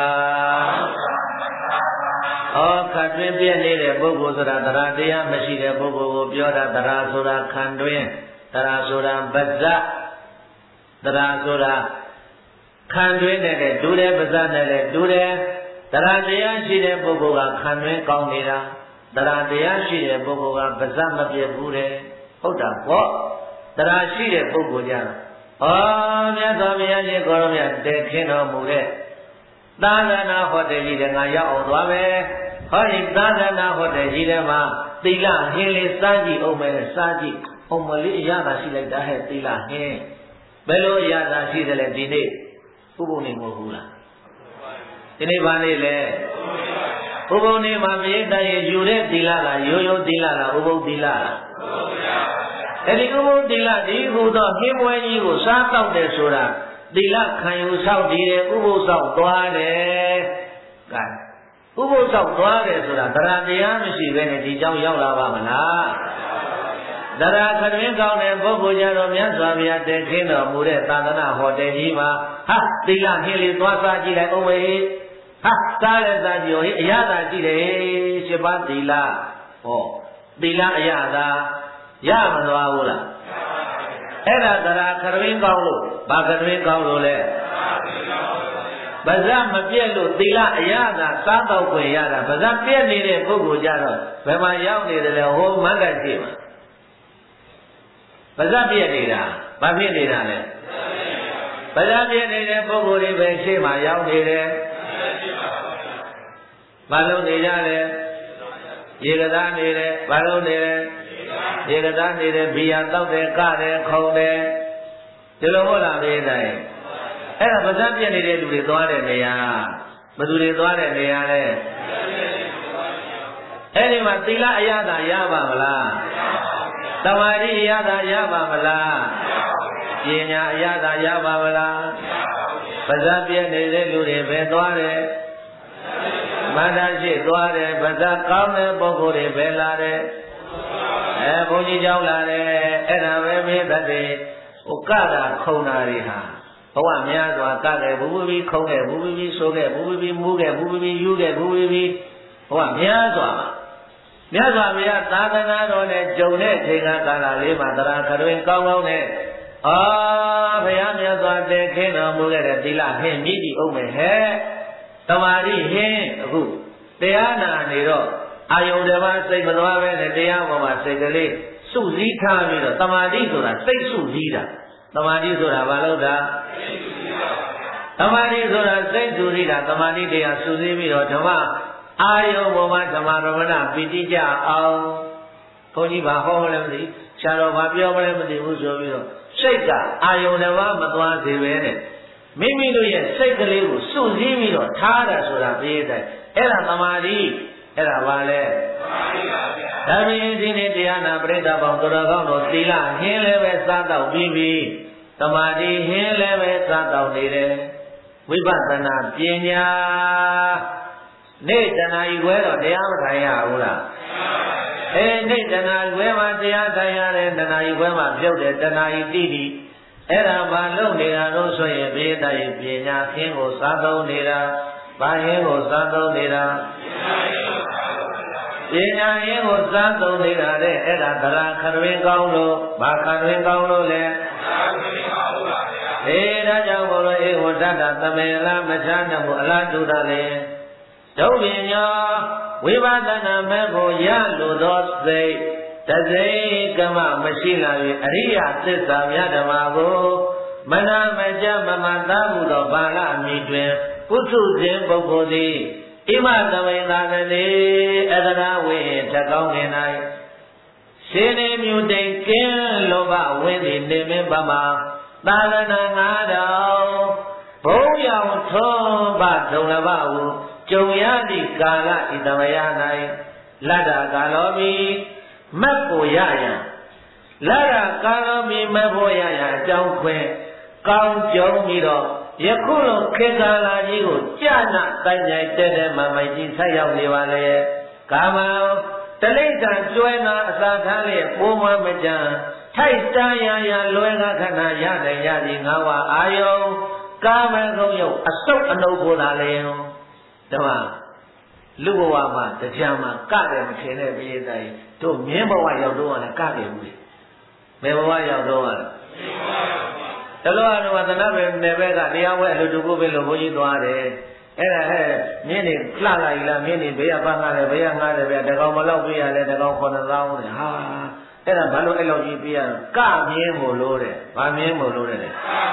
ဩခတ်တွင်ပြည့်နေတဲ့ပုဂ္ဂိုလ်ဆိုတာသရာတရားမရှိတဲ့ပုဂ္ဂိုလ်ကိုပြောတာသရာဆိုတာခံတွင်သရာဆိုတာပဇ္ဇသရာဆိုတာခံတွင်တဲ့ဒူတဲ့ပဇ္ဇနဲ့လည်းဒူတဲ့သရာတရားရှိတဲ့ပုဂ္ဂိုလ်ကခံတွင်ကောင်းနေတာသရာတရားရှိတဲ့ပုဂ္ဂိုလ်ကပဇ္ဇမပြည့်ဘူးတဲ့ဟုတ်တာပေါ့သရာရှိတဲ့ပုဂ္ဂိုလ်ကြတော့ဩမြတ်စွာဘုရားရှင်ကိုရောမြတ်တည်ခင်းတော်မူတဲ့သာသနာဟောတယ်ကြီးတဲ့ငါရောက်အောင်သွားမယ်ဟောဒီသာသနာဟောတယ်ကြီးတဲ့မှာသီလဟင်းလေးစားကြည့်အောင်မယ်စားကြည့်အောင်မလေးအရသာရှိလိုက်တာဟဲ့သီလဟင်းဘယ်လိုအရသာရှိတယ်လဲဒီနေ့ဥပုံနေမဟုတ်ဘူးလားဒီနေ့ဘာနေ့လဲဥပုံနေမှာမြေတည်းယူတဲ့သီလလားရိုးရိုးသီလလားဥပုံသီလလားအဲဒီဥပုံသီလဒီဟူသောဟင်းပွဲကြီးကိုစားတော့တယ်ဆိုတာသီလခံယူဆောက်တည်တယ်ဥပုသ်ဆောက်သွားတယ်ကဲဥပုသ်ဆောက်သွားတယ်ဆိုတာသရတရားမရှိဘဲနဲ့ဒီကြောင့်ရောက်လာပါမလားသရခတွင်ကောင်းတဲ့ပုဂ္ဂိုလ်ကြတော့မြတ်စွာဘုရားတည်ခင်းတော်မူတဲ့သာသနာဟောတယ်ကြီးမှာဟာသီလဟင်းလေးသွားစားကြည့်လိုက်အောင်ဝေဟာစားရစားကြည့်ဟောအရသာကြည့်တယ်ရှင်းပါသီလဟောသီလအရသာရမသွားဘူးလားအဲ့ဒါသရာခတွင်ကောင်းလို့ဘာခတွင်ကောင်းလို့လဲပါဇက်မပြည့်လို့သီလအရသာစားတော့ခွင့်ရတာပါဇက်ပြည့်နေတဲ့ပုဂ္ဂိုလ်ကြတော့ဘယ်မှာရောက်နေတယ်လဲဟိုမန္တရှိမှာပါဇက်ပြည့်နေတာဘာဖြစ်နေတာလဲပါဇက်ပြည့်နေတဲ့ပုဂ္ဂိုလ်တွေပဲရှေ့မှာရောက်နေတယ်ဘာလို့နေကြလဲရေကစားနေတယ်ဘာလို့နေလဲရေကစားနေတယ်ဘီယာတောက်တယ်ကတယ်ခုံတယ်ဒီလိုဟုတ်လားမေးတိုင်းအဲ့ဒါပါဇက်ပြည့်နေတဲ့လူတွေသွားတဲ့နေရာဘယ်သူတွေသွားတဲ့နေရာလဲအဲ့ဒီမှာသီလအရသာရပါမလားသမာဓိအရသာရပါမလားပညာအရသာရပါမလားပါဇက်ပြည့်နေတဲ့လူတွေပဲသွားတယ်မန္တရှိသွားတယ်ပါဇက်ကောင်းတဲ့ပုဂ္ဂိုလ်တွေပဲလာတယ်အဲဘုန်းကြီးကြောင်းလာတယ်အဲ့ဒါပဲမေးတတ်တယ်ဟိုကတာခုံတာတွေဟာဘဝများစွာကတယ်ဘူးဘူးပြီးခုံတယ်ဘူးဘူးပြီးဆိုခဲ့ဘူးဘူးပြီးမူးခဲ့ဘူးဘူးပြီးယူခဲ့ဘူးဘူးပြီးဘဝများစွာမှာမြတ်စွာဘုရားသာသနာတော်နဲ့ဂျုံတဲ့ချိန်ကကာလလေးမှာသရခတွင်ကောင်းကောင်းနဲ့အာဘုရားမြတ်စွာတည်ခင်းတော်မူခဲ့တဲ့သီလဟင်းမြည်ကြည့်အောင်မယ်ဟဲ့သမာဓိဟင်းအခုတရားနာနေတော့အာယုန်တပါးစိတ်မသွားပဲနဲ့တရားပေါ်မှာစိတ်ကလေးစုစည်းထားပြီးတော့သမာဓိဆိုတာစိတ်စုစည်းတာသမာဓိဆိုတာဘာလို့တာသမာဓိဆိုတာစိတ်စုစည်းတာသမာဓိတရားစုစည်းပြီးတော့ဓမ္မအာယုန်ပေါ်မှာဓမ္မရမဏပီတိကြအောင်ဘုန်းကြီးဘာဟောမလဲမသိဆရာတော်ဘာပြောမလဲမသိဘူးဆိုပြီးတော့စိတ်ကအာယုန်တပါးမသွားသေးပဲနဲ့မိမိတို့ရဲ့စိတ်ကလေးကိုစုစည်းပြီးတော့ထားတာဆိုတာပြေးတယ်အဲ့ဒါသမာဓိအဲ့ဒါပါလေဒါပေမဲ့ဒီနေ့တရားနာပရိသတ်ပေါင်းတော်တော်ကောင်းတော့သီလဟင်းလည်းပဲစားတော့ပြီးပြီသမာဓိဟင်းလည်းပဲစားတော့နေတယ်ဝိပဿနာပညာနေ့တဏှာကြီးဝဲတော့တရားမထိုင်ရဘူးလားအဲနေ့တဏှာဝဲမှာတရားထိုင်ရတယ်တဏှာကြီးဝဲမှာပြုတ်တယ်တဏှာကြီးတိတိအဲ့ဒါဘာလုပ်နေတာလို့ဆိုရင်ဘေးတည်းပညာဟင်းကိုစားသုံးနေတာဘာဟင်းကိုစားသုံးနေတာပညာရင်းကိုစားသုံးနေတာတဲ့အဲ့ဒါသရခတွင်ကောင်းလို့ဘာခတွင်ကောင်းလို့လဲအေးဒါကြောင့်ဘုရားဧဝတ္တသမေလမချမ်းမှုအလားတူတာလေဒုပညောဝိပဿနာမဲ့ကိုရလိုသောစိတ်တစိကမမရှိလာ၍အရိယသစ္စာမြတ်ဓမ္မကိုမနာမကြမမသားမှုသောဘာလအမိတွင်ပုထုဇဉ်ပုဂ္ဂိုလ်သည် ima Tamayanane Adana Takong Sene Mute Kin Loba Windy Neme Bama Balana Nado Boya Toba Dolabau Joyadi Gala Itamayana Lada Galomi Mapoyaya Lada Galomi Mapoyaya Jokwe Kong Jomido Yakulo Kegala Yigo Jana Tanya Tede Mamaji Sayam Nivale Kama Talita Joana Asatale Puma Majan Taitaya Ya Luenga Kana Yana Yadi Nawa Ayo Kama Goyo Asok Anobola Leo Dama Luwama the Jama Kadem Kene Bidai to Membawa Yadoa Kadem Membawa Yadoa Hello, Watanabe Nevega, the hour to go below Boyuare. Eh, many Clara, many Beabanga, Beanga, the Gomala, the Gomon around. Ha, and a Balo Elogipia, Kamiemo Lore, Mamiemo Lore.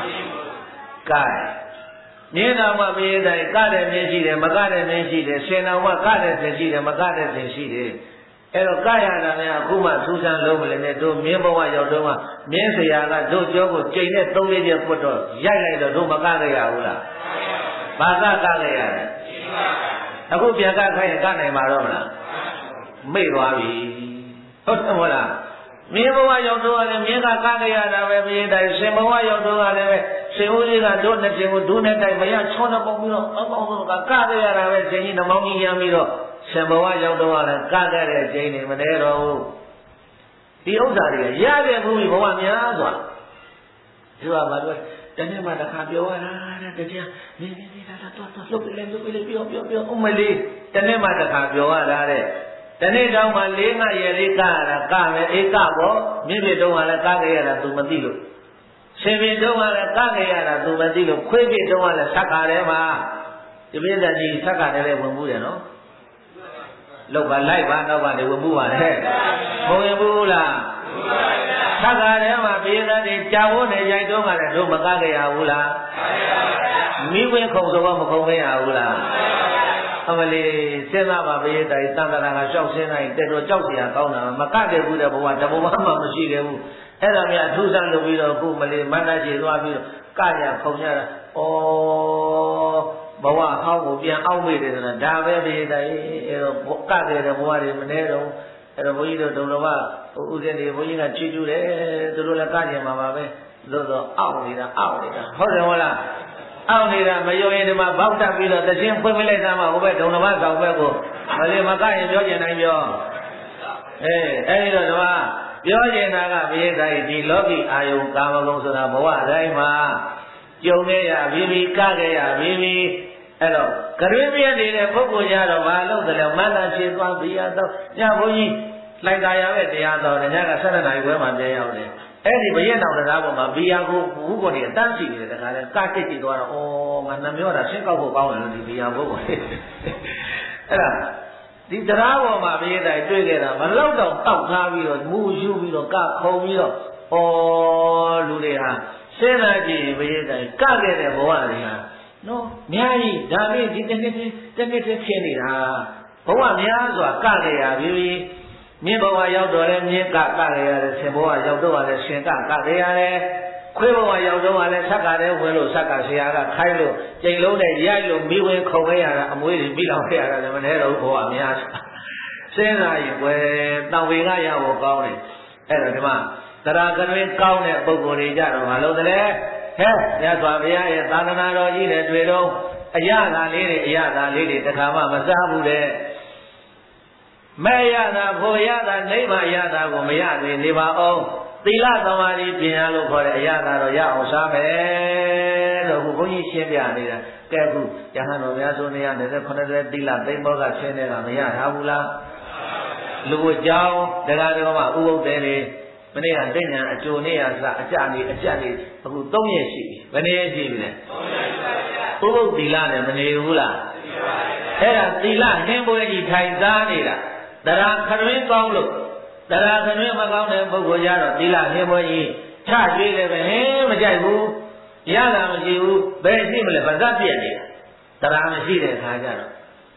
Kai. Nina Mami, the Garden Meji, the Magada Meji, the Sena Magada Meji, the Magada Meji. Ero kaya na na kuma Susan Lomel ne do member wa yaw do ma myin sya ga do jow koချိန်နဲ့သုံးလေးချက်ပွတ်တော့ရိုက်လိုက်တော့တို့မကကြရဘူးလားဘာကကကြရတယ်အခုပြန်ကခိုင်းရင်ကနိုင်မှာတော့မလားမေ့သွားပြီဟုတ်တယ်မဟုတ်လားမင်းဘဝရောက်တော့လည်းမင်းကကကြရတာပဲပြေးတိုင်းရှင်ဘဝရောက်တော့လည်းပဲရှင်ဦးကြီးကတို့နှစ်ချင်းကိုဒုနဲ့တိုက်မရချောနေပုံပြီးတော့အပေါင်းကကကြရတာပဲရှင်ကြီးနှမောင်းကြီးရမ်းပြီးတော့ရှင်ဘဝရောက်တော့လည်းကကြတဲ့ချိန်နေမနေတော့ဘူးဒီဥစ္စာတွေရခဲ့ဘူးဘဝများစွာဒီကဘာလို့တနေ့မှတစ်ခါပြောရတာတဲ့တရားမင်းမင်းဒါတော့တော့လှုပ်ပြလဲလှုပ်ပြလဲပြောပြောပြောဥမလေးတနေ့မှတစ်ခါပြောရတာတဲ့တနေ့တောင်မှလေးငါရေလေးကရတာကမယ်ဧကပေါ့မြင့်ပြတုံးကလည်းကခဲ့ရတာ तू မသိလို့ရှင်ပြတုံးကလည်းကခဲ့ရတာ तू မသိလို့ခွေးပြတုံးကလည်းဆက်ခါထဲမှာဒီပြည့်တဲ့ကြီးဆက်ခါထဲဝင်မှုတယ်နော်လောက်ပါလိုက်ပါတော့ပါလေဝင်မှုပါလေဘုံရင်ဘူးလားဆက်ခါထဲမှာပြေးတဲ့ကြာဖို့နေရိုက်တော့ကလည်းတို့မကခဲ့ရဘူးလားမိဝင်းခုံတော့မခုံခဲ့ရဘူးလားအမလေးစဉ်းစားပါဘေးတိုင်တန်တရာကရှောက်ရှင်းတိုင်းတဲ့တော့ကြောက်စရာကောင်းတာမကတဲ့ဘူးတဲ့ဘဝတဘဝမှမရှိခဲ့ဘူးအဲ့ဒါများအထူးဆန်းလုပ်ပြီးတော့ခုမလေးမန္တကြီးသွားပြီးတော့ကရခုံရတာဩဘဝဟောင်းကိုပြန်အောက်မေ့တယ်ဆိုတာဒါပဲဘေးတိုင်အဲ့တော့ကတဲ့တဲ့ဘဝတွေမနေတော့အဲ့တော့ဘုန်းကြီးတို့ဒုံတော်ကဥစဉ်တွေဘုန်းကြီးကချီးကျူးတယ်သူတို့လည်းကကြင်မှာပါပဲလို့တော့အောက်နေတာအောက်နေတာဟုတ်တယ်ဟုတ်လားအောက်နေတာမယုံရင်ဒီမှာဘောက်တက်ပြီးတော့တခြင်းဖွင့်ပြလိုက်သားမှာဟိုဘက်ဒုံတော်ဆောင်ဘက်ကိုမလေးမကရင်ပြောကျင်နိုင်ပြောအေးအဲ့ဒီတော့ဒီမှာပြောကျင်တာကဘေးတိုင်ဒီလောကီအာယုံကာမဂုဏ်ဆိုတာဘဝတိုင်းမှာကြုံခဲ့ရပြီးပြီးကခဲ့ရပြီးပြီးအဲ့တော့ကရွေးပြည့်နေတဲ့ပုဂ္ဂိုလ်ကြတော့မလုပ်တယ်လို့မန္တရှိသွားပြီးရတော့ညဘုန်းကြီးလိုက်တာရပဲတရားတော်တယ်ညကဆယ်နှစ်နာရီခွဲမှပြန်ရောက်တယ်အဲ့ဒီဘရက်တော်တရားပေါ်မှာဘီယာကိုဘူးပေါ်နေအတန်းစီနေတယ်တခါလဲကတိတ်ကြည့်သွားတော့ဩငါနှမျောတာရှင်းကောက်ဖို့ကောင်းတယ်လို့ဒီဘီယာဘုပေါ်အဲ့ဒါဒီတရားပေါ်မှာဘရက်တိုင်တွေ့ခဲ့တာမလောက်တော့တောက်ထားပြီးတော့မူယူပြီးတော့ကခုံပြီးတော့ဩလူတွေဟာစဉ်းစားကြည့်ဘရက်တိုင်ကခဲ့တဲ့ဘဝတွေဟာနော်များကြီးဒါပေမဲ့ဒီတစ်နှစ်တစ်နှစ်တစ်ဖြစ်နေတာဘဝများစွာကခဲ့ရပြီမြင်းဘဝရောက်တော့လည်းမြင်းကကရရတယ်ဆင်ဘဝရောက်တော့လည်းရှင်ကကရရတယ်ခွေးဘဝရောက်တော့လည်းဆက်ကလည်းဝင်လို့ဆက်ကဆရာကခိုင်းလို့ကျိန်လုံးနဲ့ရိုက်လို့မိဝင်ခုံခဲ့ရတာအမွေးတွေပြီးလောက်ခဲ့ရတာလည်းမနေတော့ဘဝအများစဉ်းစားရင်ွယ်တောင်ဝေကရဖို့ကောင်းတယ်အဲ့တော့ဒီမှာတရားကတွင်ကောင်းတဲ့ပုဂ္ဂိုလ်တွေကြတော့မလုပ်တယ်ဟဲ့မြတ်စွာဘုရားရဲ့သာသနာတော်ကြီးနဲ့တွေ့တော့အရသာလေးတွေအရသာလေးတွေတခါမှမစားဘူးတဲ့မဲ့ရတာဖို့ရတာနိဗ္ဗာန်ရတာကိုမရသေးနေပါအောင်သီလသမာဓိပညာလို့ခေါ်တဲ့အရာတော့ရအောင်စားမယ်လို့ဘုန်းကြီးရှင်းပြနေတာကဲခုယဟန်တော်များဆိုနေရနေတဲ့ခုနှစ်သီလသိမ့်ဘောကရှင်းနေတာမရထားဘူးလားလူ့ကြောင်းတရားတော်မှာဥပုပ်တယ်လေမနေ့ကသိညာအကျိုးနေရစအကြနေအကြနေအခုသုံးရက်ရှိပြီဘယ်နည်းရှိပြီလဲဥပုပ်သီလနဲ့မနေဘူးလားအဲ့ဒါသီလနှင်းပွဲကြီးထိုင်စားနေတာတရားခရွေးကောင်းလို့တရားခရွေးမကောင်းတဲ့ပုဂ္ဂိုလ်ကြတော့သီလနှင်းပွဲကြီးထကျွေးလည်းပဲဟင်းမကြိုက်ဘူးရတာမရှိဘူးဘယ်ရှိမလဲဗဇတ်ပြက်နေတာတရားမရှိတဲ့အခါကျတော့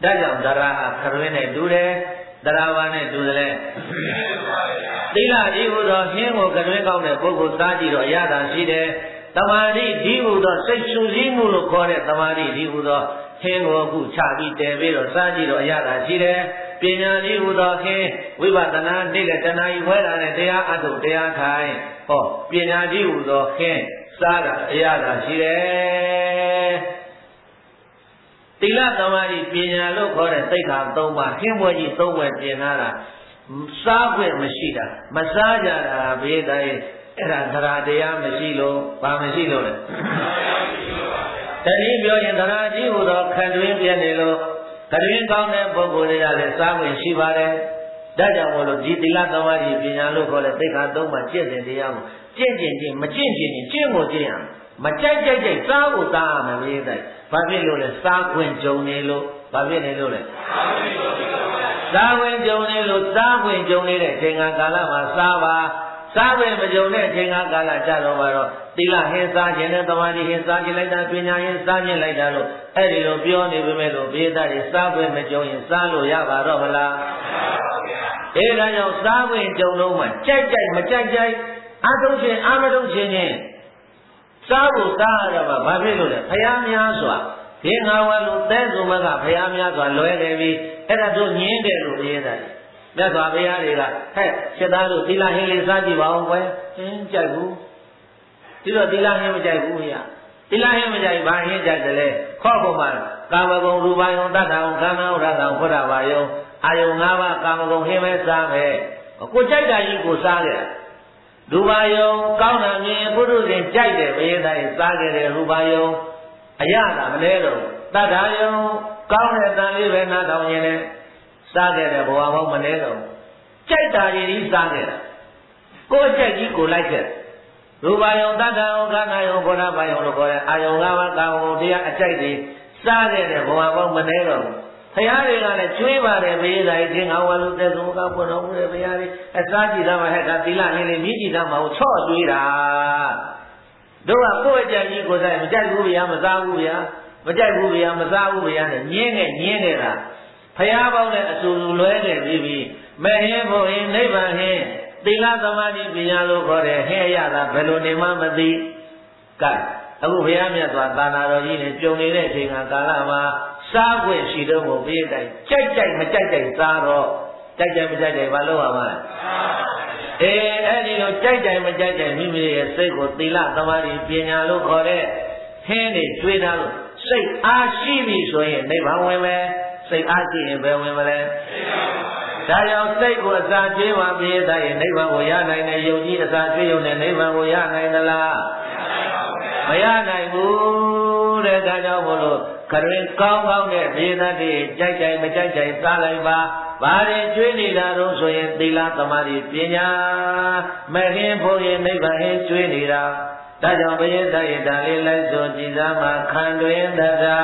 ဒါကြောင့်တရားဟာခရွင်းနဲ့တူတယ်တရားဝါနဲ့တူတယ်လေသီလဒီဟုသောဟင်းကိုခရွင်းကောင်းတဲ့ပုဂ္ဂိုလ်စားကြည့်တော့အရသာရှိတယ်သမာဓိဒီဟုသောစိတ်ရှုစည်းမှုလို့ခေါ်တဲ့သမာဓိဒီဟုသောဟင်းကိုအခုချပြီးတည်ပြီးတော့စားကြည့်တော့အရသာရှိတယ်ပညာဒီဟုသောဟင်းဝိပဿနာနေတဲ့တဏှာကြီးခွဲတာနဲ့တရားအထုတ်တရားထိုင်ဟောပညာဒီဟုသောဟင်းစားတာအရသာရှိတယ်သီလသမာဓိပညာလို့ခေါ်တဲ့သိက္ခာ၃ပါးဟင်းပွဲကြီး၃ပွဲပြင်လာတာစားခွင့်မရှိတာမစားကြတာဘေးတိုင်းအဲ့ဒါသရတရားမရှိလို့ဘာမရှိလို့လဲတတိပြောရင်သရကြီးဟူသောခံတွင်ပြည့်နေလို့ခံတွင်ကောင်းတဲ့ပုဂ္ဂိုလ်တွေကလည်းစားခွင့်ရှိပါတယ်ဒါကြောင့်မို့လို့ဒီသီလသမာဓိပညာလို့ခေါ်တဲ့သိက္ခာ၃ပါးကျင့်တဲ့တရားကိုကျင့်ကျင့်ချင်းမကျင့်ကျင့်ချင်းကျင့်ကိုကျင့်ရမယ်မကြိုက်ကြိုက်ကြိုက်စားကိုစားရမယ်ဘေးတိုင်းဘာဖြစ်လို့လဲစားခွင့်ကြုံနေလို့ဘာဖြစ်နေလို့လဲစားခွင့်ကြုံနေလို့စားခွင့်ကြုံနေတဲ့အချိန်ကာလမှာစားပါစားခွင့်မကြုံတဲ့အချိန်ကာလကြတော့မှာတော့သီလဟင်းစားခြင်းနဲ့သမာဓိဟင်းစားခြင်းလိုက်တာပညာဟင်းစားခြင်းလိုက်တာလို့အဲ့ဒီလိုပြောနေပေမဲ့လို့ဘေးသားတွေစားခွင့်မကြုံရင်စားလို့ရပါတော့မလားအဲဒါကြောင့်စားခွင့်ကြုံလို့မှကြိုက်ကြိုက်မကြိုက်ကြိုက်အထုတ်ခြင်းအမထုတ်ခြင်းနဲ့စားဖို့စားရတော့ဘာဖြစ်လို့လဲဖယားများစွာဒီငါဝလူသဲဆိုမကဖယားများစွာလွဲတယ်ပြီးအဲ့ဒါတို့ညင်းတယ်လို့ပြောတာမြတ်စွာဘုရားတွေကဟဲ့စစ်သားတို့သီလဟင်းလေးစားကြည့်ပါဦးကွယ်ဟင်းကြိုက်ဘူးဒီတော့သီလဟင်းမကြိုက်ဘူးဗျာသီလဟင်းမကြိုက်ဘာဟင်းကြိုက်တယ်လဲခေါ်ပေါ်မှာကာမဂုဏ်ရူပယုံတတ္တဝံကာမဝရတံဘုရားဘာယုံအာယုံ၅ပါးကာမဂုဏ်ဟင်းပဲစားမယ်ကိုကြိုက်တာကြီးကိုစားခဲ့ရူပယုံကောင်းတာမြင်ပုထုဇဉ်ကြိုက်တယ်ဘယ်တိုင်းစားခဲ့တယ်ရူပယုံအရသာမလဲတော့တတ္တယုံကောင်းတဲ့တန်လေးပဲနားထောင်ရင်လည်းစားခဲ့တယ်ဘဝပေါင်းမလဲတော့ကြိုက်တာကြီးစားခဲ့တာကိုကြိုက်ကြီးကိုလိုက်ခဲ့ရူပယုံတတ္တယုံခန္ဓာယုံဘောဓဘာယုံလို့ခေါ်တဲ့အာယုံ၅ပါးကာမဂုဏ်တရားအကြိုက်တွေစားခဲ့တယ်ဘဝပေါင်းမလဲတော့ဘုရားတွေကလည်းကျွေးပါတယ်ဘေးတိုင်းချင်းငါဝါလူသက်ဆုံးကပွင့်တော်မူတဲ့ဘုရားတွေအစားကြည့်သားမှာဟဲ့ဒါသီလဟင်းလေးမြည်ကြည့်သားမှာကိုချော့ကျွေးတာတို့ကကိုယ့်အကြံကြီးကိုယ်ဆိုင်မကြိုက်ဘူးဗျာမစားဘူးဗျာမကြိုက်ဘူးဗျာမစားဘူးဗျာနဲ့ညင်းနဲ့ညင်းနေတာဘုရားပေါင်းတဲ့အဆူဆူလွဲနေပြီးပြီးမဟင်းဖို့ဟင်းနိဗ္ဗာန်ဟင်းသီလသမာဓိပညာလို့ခေါ်တဲ့ဟင်းရတာဘယ်လိုနေမှမသိကဲအခုဘုရားမြတ်စွာသာနာတော်ကြီးနဲ့ကြုံနေတဲ့အချိန်ကာလမှာစားခွင့်ရှိတော့ကိုပြေးတိုင်းကြိုက်ကြိုက်မကြိုက်ကြိုက်စားတော့ကြိုက်ကြိုက်မကြိုက်ကြိုက်ဘာလို့ရမှာလဲအေးအဲ့ဒီလိုကြိုက်ကြိုက်မကြိုက်ကြိုက်မိမိရဲ့စိတ်ကိုသီလသမာဓိပညာလို့ခေါ်တဲ့ဟင်းတွေကျွေးထားလို့စိတ်အားရှိပြီဆိုရင်နိဗ္ဗာန်ဝင်မယ်စိတ်အားရှိရင်ဘယ်ဝင်မလဲဒါကြောင့်စိတ်ကိုအစာကျွေးပါပြေးတိုင်းနိဗ္ဗာန်ကိုရနိုင်တဲ့ယုံကြည်အစာကျွေးရုံနဲ့နိဗ္ဗာန်ကိုရနိုင်သလားမရနိုင်ဘူးတဲ့ဒါကြောင့်မို့လို့ခရင်ကောင်းကောင်းတဲ့ဒေသတည်းကြိုက်ကြိုက်မကြိုက်ကြိုက်စားလိုက်ပါဘာတွေကျွေးနေတာတော့ဆိုရင်သီလသမာဓိပညာမဟင်းဖို့ရင်နိဗ္ဗာန်ဟင်းကျွေးနေတာဒါကြောင့်ဘယတရတာလေးလိုက်ဆိုကြည်စားမှာခံတွင်တတာ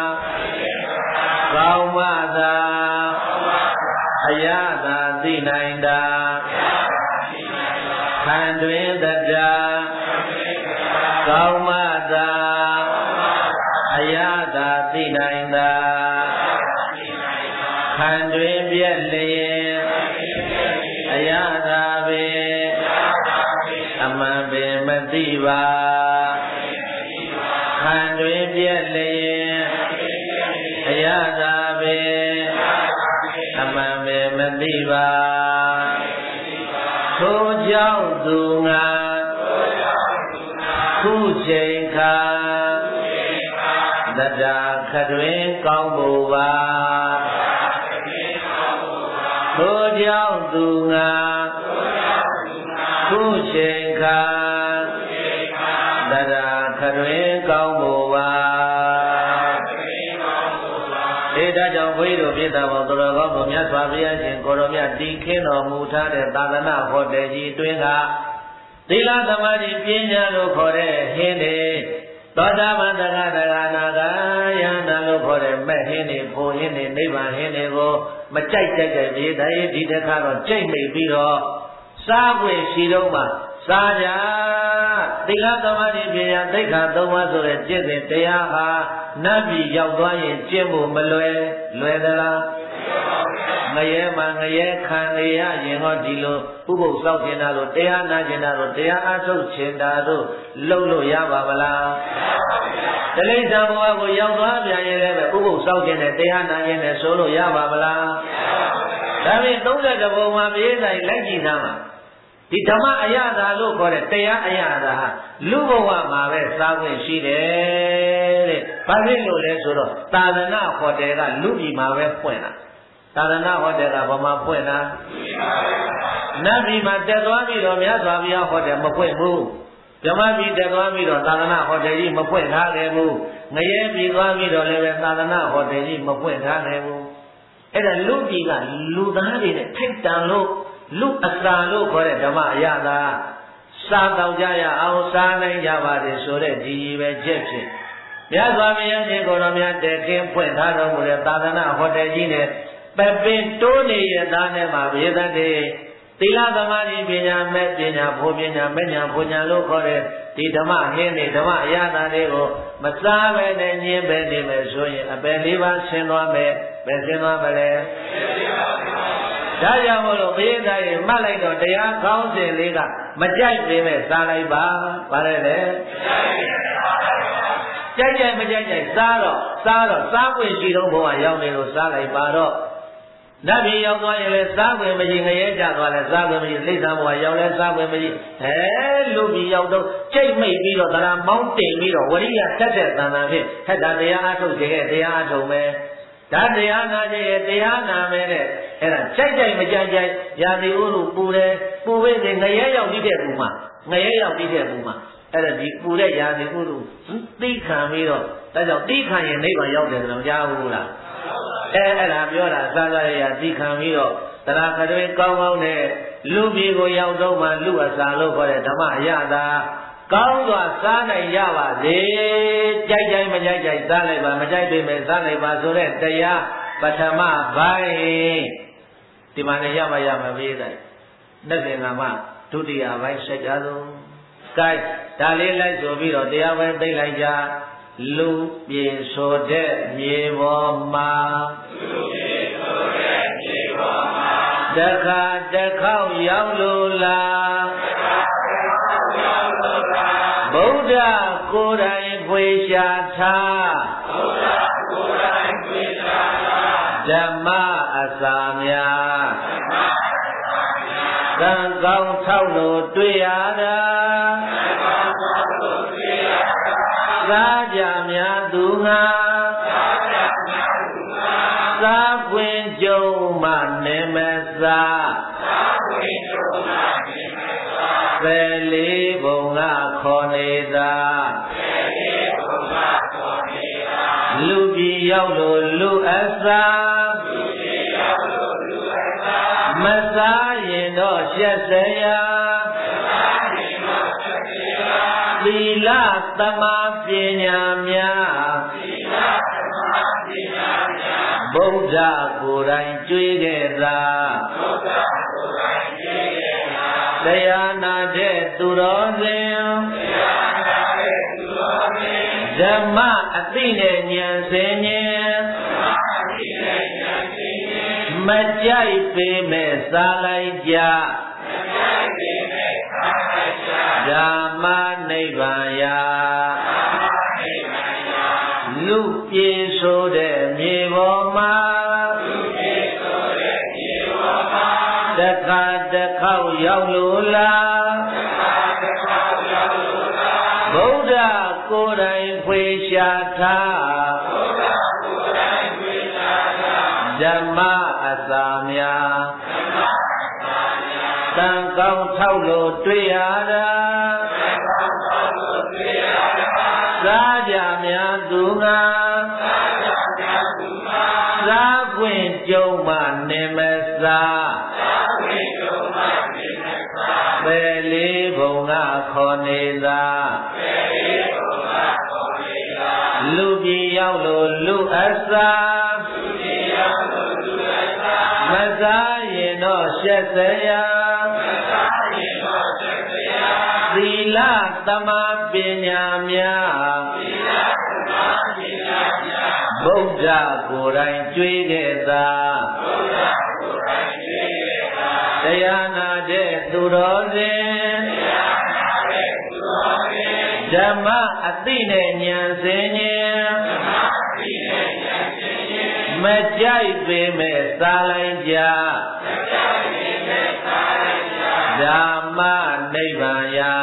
ကောင်းမှသာအယတာသိနိုင်တာခံတွင်တတာကောင်းမှသာအယတာသိနိုင်တာခံတွင်ပြည့်လျင်အယတာပင်အမှန်ပင်မသိပါခံတွင်ပြည့်လျင်အယတာပင်အမှန်ပင်မသိပါထိုကြောင့်သူငါခုချိန်ခါတတာခတွင်ကောင်းဖို့ပါထိုကြောင့်သူငါခုချိန်ခါတတာခတွင်ကောင်းဖို့ပါဒီဒါကြောင့်ဘုရားတို့ပြသဘောသူတော်ကောင်းတို့မြတ်စွာဘုရားရှင်ကိုရောမြတ်တည်ခင်းတော်မူထားတဲ့သာသနာဟောတယ်ကြီးအတွင်းကသီလသမာဓိပညာလို့ခေါ်တဲ့ဟင်းတွေသောတာပန်တဂတဂနာဂယန္တလို့ခေါ်တဲ့မဲ့ဟင်းတွေဖို့ဟင်းတွေနိဗ္ဗာန်ဟင်းတွေကိုမကြိုက်ကြိုက်ကြိုက်ပြီးတည်းဒီတစ်ခါတော့ကြိတ်မိပြီးတော့စားပွင့်ရှိတော့မှစားကြသီလသမာဓိပညာသိက္ခာသုံးပါးဆိုတဲ့ကျင့်စဉ်တရားဟာနတ်ပြည်ရောက်သွားရင်ကျင့်ဖို့မလွယ်လွယ်သလားငရဲမှာငရဲခံနေရရင်ဟောဒီလိုဥပုသ်စောင့်ကျင်တာလို့တရားနာကျင်တာလို့တရားအားထုတ်ကျင်တာတို့လုပ်လို့ရပါမလားတလိ္ဆာဘဝကိုရောက်သွားပြန်ရင်လည်းဥပုသ်စောင့်ကျင်တဲ့တရားနာကျင်တဲ့ဆိုလို့ရပါမလားဒါဖြင့်သုံးဆယ်တဘုံမှာပြေးဆိုင်လိုက်ကြည့်သားမှာဒီဓမ္မအရသာလို့ခေါ်တဲ့တရားအရသာဟာလူဘဝမှာပဲစားခွင့်ရှိတယ်တဲ့ဘာဖြစ်လို့လဲဆိုတော့သာသနာဟော်တယ်ကလူပြည်မှာပဲဖွင့်တာသာသနာဟောတယ်ကဘာမှဖွင့်တာနတ်ပြည်မှာတက်သွားပြီးတော့မြတ်စွာဘုရားဟောတယ်မဖွင့်ဘူးဓမ္မပြည်တက်သွားပြီးတော့သာသနာဟောတယ်ကြီးမဖွင့်ထားခဲ့ဘူးငရဲပြည်သွားပြီးတော့လည်းပဲသာသနာဟောတယ်ကြီးမဖွင့်ထားခဲ့ဘူးအဲ့ဒါလူပြည်ကလူသားတွေနဲ့ထိုက်တန်လို့လူအစာလို့ခေါ်တဲ့ဓမ္မအရသာစားတော့ကြရအောင်စားနိုင်ကြပါစေဆိုတဲ့ဒီကြီးပဲချက်ဖြစ်မြတ်စွာဘုရားရှင်ကိုယ်တော်များတည်ခင်းဖွင့်ထားတော်မူတဲ့သာသနာဟောတယ်ကြီးနဲ့ပပင်တိုးနေရသားနဲ့မှာဘေသတေသီလသမာဓိပညာမဲ့ပညာဘုပညာမဲ့ညာဘုညာလို့ခေါ်တဲ့ဒီဓမ္မဟင်းတွေဓမ္မအရသာတွေကိုမစားပဲနဲ့ညင်းပဲနေမယ်ဆိုရင်အပယ်လေးပါးဆင်းသွားမယ်ပဲဆင်းသွားမလဲဒါကြောင့်မို့လို့ဘေသရေမှတ်လိုက်တော့တရားကောင်းစဉ်လေးကမကြိုက်ပေမဲ့စားလိုက်ပါဗါတယ်လေကြိုက်ကြိုက်မကြိုက်ကြိုက်စားတော့စားတော့စားခွင့်ရှိတော့ဘုရားရောက်နေလို့စားလိုက်ပါတော့နတ်ပြည်ရောက်သွားရင်လည်းစားခွင့်မရှိငရဲကြသွားလည်းစားခွင့်မရှိလိမ့်သာဘုရားရောက်လည်းစားခွင့်မရှိဟဲလူပြည်ရောက်တော့ကြိတ်မိတ်ပြီးတော့တရားမောင်းတင်ပြီးတော့ဝရိယတက်တဲ့တန်တန်ဖြင့်ထက်တာတရားအထုတ်ခြင်းရဲ့တရားအထုတ်မယ်ဒါတရားနာခြင်းရဲ့တရားနာမယ်တဲ့အဲ့ဒါကြိုက်ကြိုက်မကြိုက်ကြိုက်ရာသီဥတုပူတယ်ပူဝိနေငရဲရောက်ပြီးတဲ့ပူမှာငရဲရောက်ပြီးတဲ့ပူမှာအဲ့ဒါဒီပူတဲ့ရာသီဥတုသိခံပြီးတော့ဒါကြောင့်သိခံရင်နိဗ္ဗာန်ရောက်တယ်ဆိုတော့ကြားဘူးလားအဲအဲ့ဒါပြောတာသာသာရသိခံပြီးတော့တရားခတွေကောင်းကောင်းနဲ့လူပြည်ကိုရောက်တော့မှလူအစာလို့ခေါ်တဲ့ဓမ္မအရသာကောင်းစွာစားနိုင်ရပါစေကြိုက်ကြိုက်မကြိုက်ကြိုက်စားလိုက်ပါမကြိုက်ပေမဲ့စားလိုက်ပါဆိုတဲ့တရားပထမပိုင်းဒီမှာလည်းရပါရမှာပြေးတယ်နှစ်သင်္ကမဒုတိယပိုင်းဆက်ကြဆုံးကဲဒါလေးလိုက်ဆိုပြီးတော့တရားပိုင်းသိလိုက်ကြလူပြေဆိုတဲ့မြေပေါ်မှာလူပြေဆိုတဲ့မြေပေါ်မှာတခါတစ်ခေါက်ရောက်လို့လားဗုဒ္ဓကိုယ်တိုင်ဖွေရှာထားဗုဒ္ဓကိုယ်တိုင်ဖွေရှာထားဓမ္မအစာများဓမ္မအစာများကံကောင်းထောက်လို့တွေ့ရတာကံကောင်းထောက်လို့တွေ့ရတာသာကြများသူငါသာကြများသူငါသာခွင့်ကြုံမှနေမစားသာခွင့်ကြုံမှနေမစားပဲလေးဘုံကခေါ်နေတာပဲလေးဘုံကခေါ်နေတာလူပြည်ရောက်လို့လူအစားလူပြည်ရောက်လို့လူအစားမစားရင်တော့ရှက်စရာမစားရင်တော့ရှက်စရာသီလသမာပညာများသီလသမာပညာများဗုဒ္ဓကိုယ်တိုင်ကြွေးခဲ့တာဗုဒ္ဓကိုယ်တိုင်ကြွေးခဲ့တာတရားနာတဲ့သူတော်စင်တရားနာတဲ့သူတော်စင်ဓမ္မအသိနဲ့ဉာဏ်စင်ဉာဏ်ဓမ္မအသိနဲ့ဉာဏ်စင်ဉာဏ်မကြိုက်ပေမဲ့စားလိုက်ကြမကြိုက်ပေမဲ့စားလိုက်ကြဓမ္မနိဗ္ဗာန်ရာဓမ္မနိဗ္ဗာန်ရာလူပြေဆိုတဲ့မြေပေါ်မှာလူပြေဆိုတဲ့မြေပေါ်မှာတခါတစ်ခေါက်ရောက်လို့လားတခါတစ်ခေါက်ရောက်လို့လားဗုဒ္ဓကိုယ်တိုင်ဖွေရှာထားဗုဒ္ဓကိုယ်တိုင်ဖွေရှာထားဓမ္မအစာများဓမ္မအစာများတန်ကောင်းထောက်လို့တွေ့ရတာတန်ကောင်းထောက်လို့တွေ့ရတာစားကြများသူငါစားကြများသူငါစားခွင့်ကြုံမှနေမစားစားခွင့်ကြုံမှနေမစားပဲလေးဘုံကခေါ်နေတာပဲလေးဘုံကခေါ်နေတာလူပြည်ရောက်လို့လူအစားလူပြည်ရောက်လို့လူအစားမစားရင်တော့ရှက်စရာမစားရင်တော့ရှက်စရာသသီလသမာပညာများဗုဒ္ဓကိုယ်တိုင်ကြွေးခဲ့သာတရားနာတဲ့သူတော်စင်ဓမ္မအသိနဲ့ဉာဏ်စင်ဉာဏ်မကြိုက်ပေမဲ့စားလိုက်ကြဓမ္မနိဗ္ဗာန်ယာ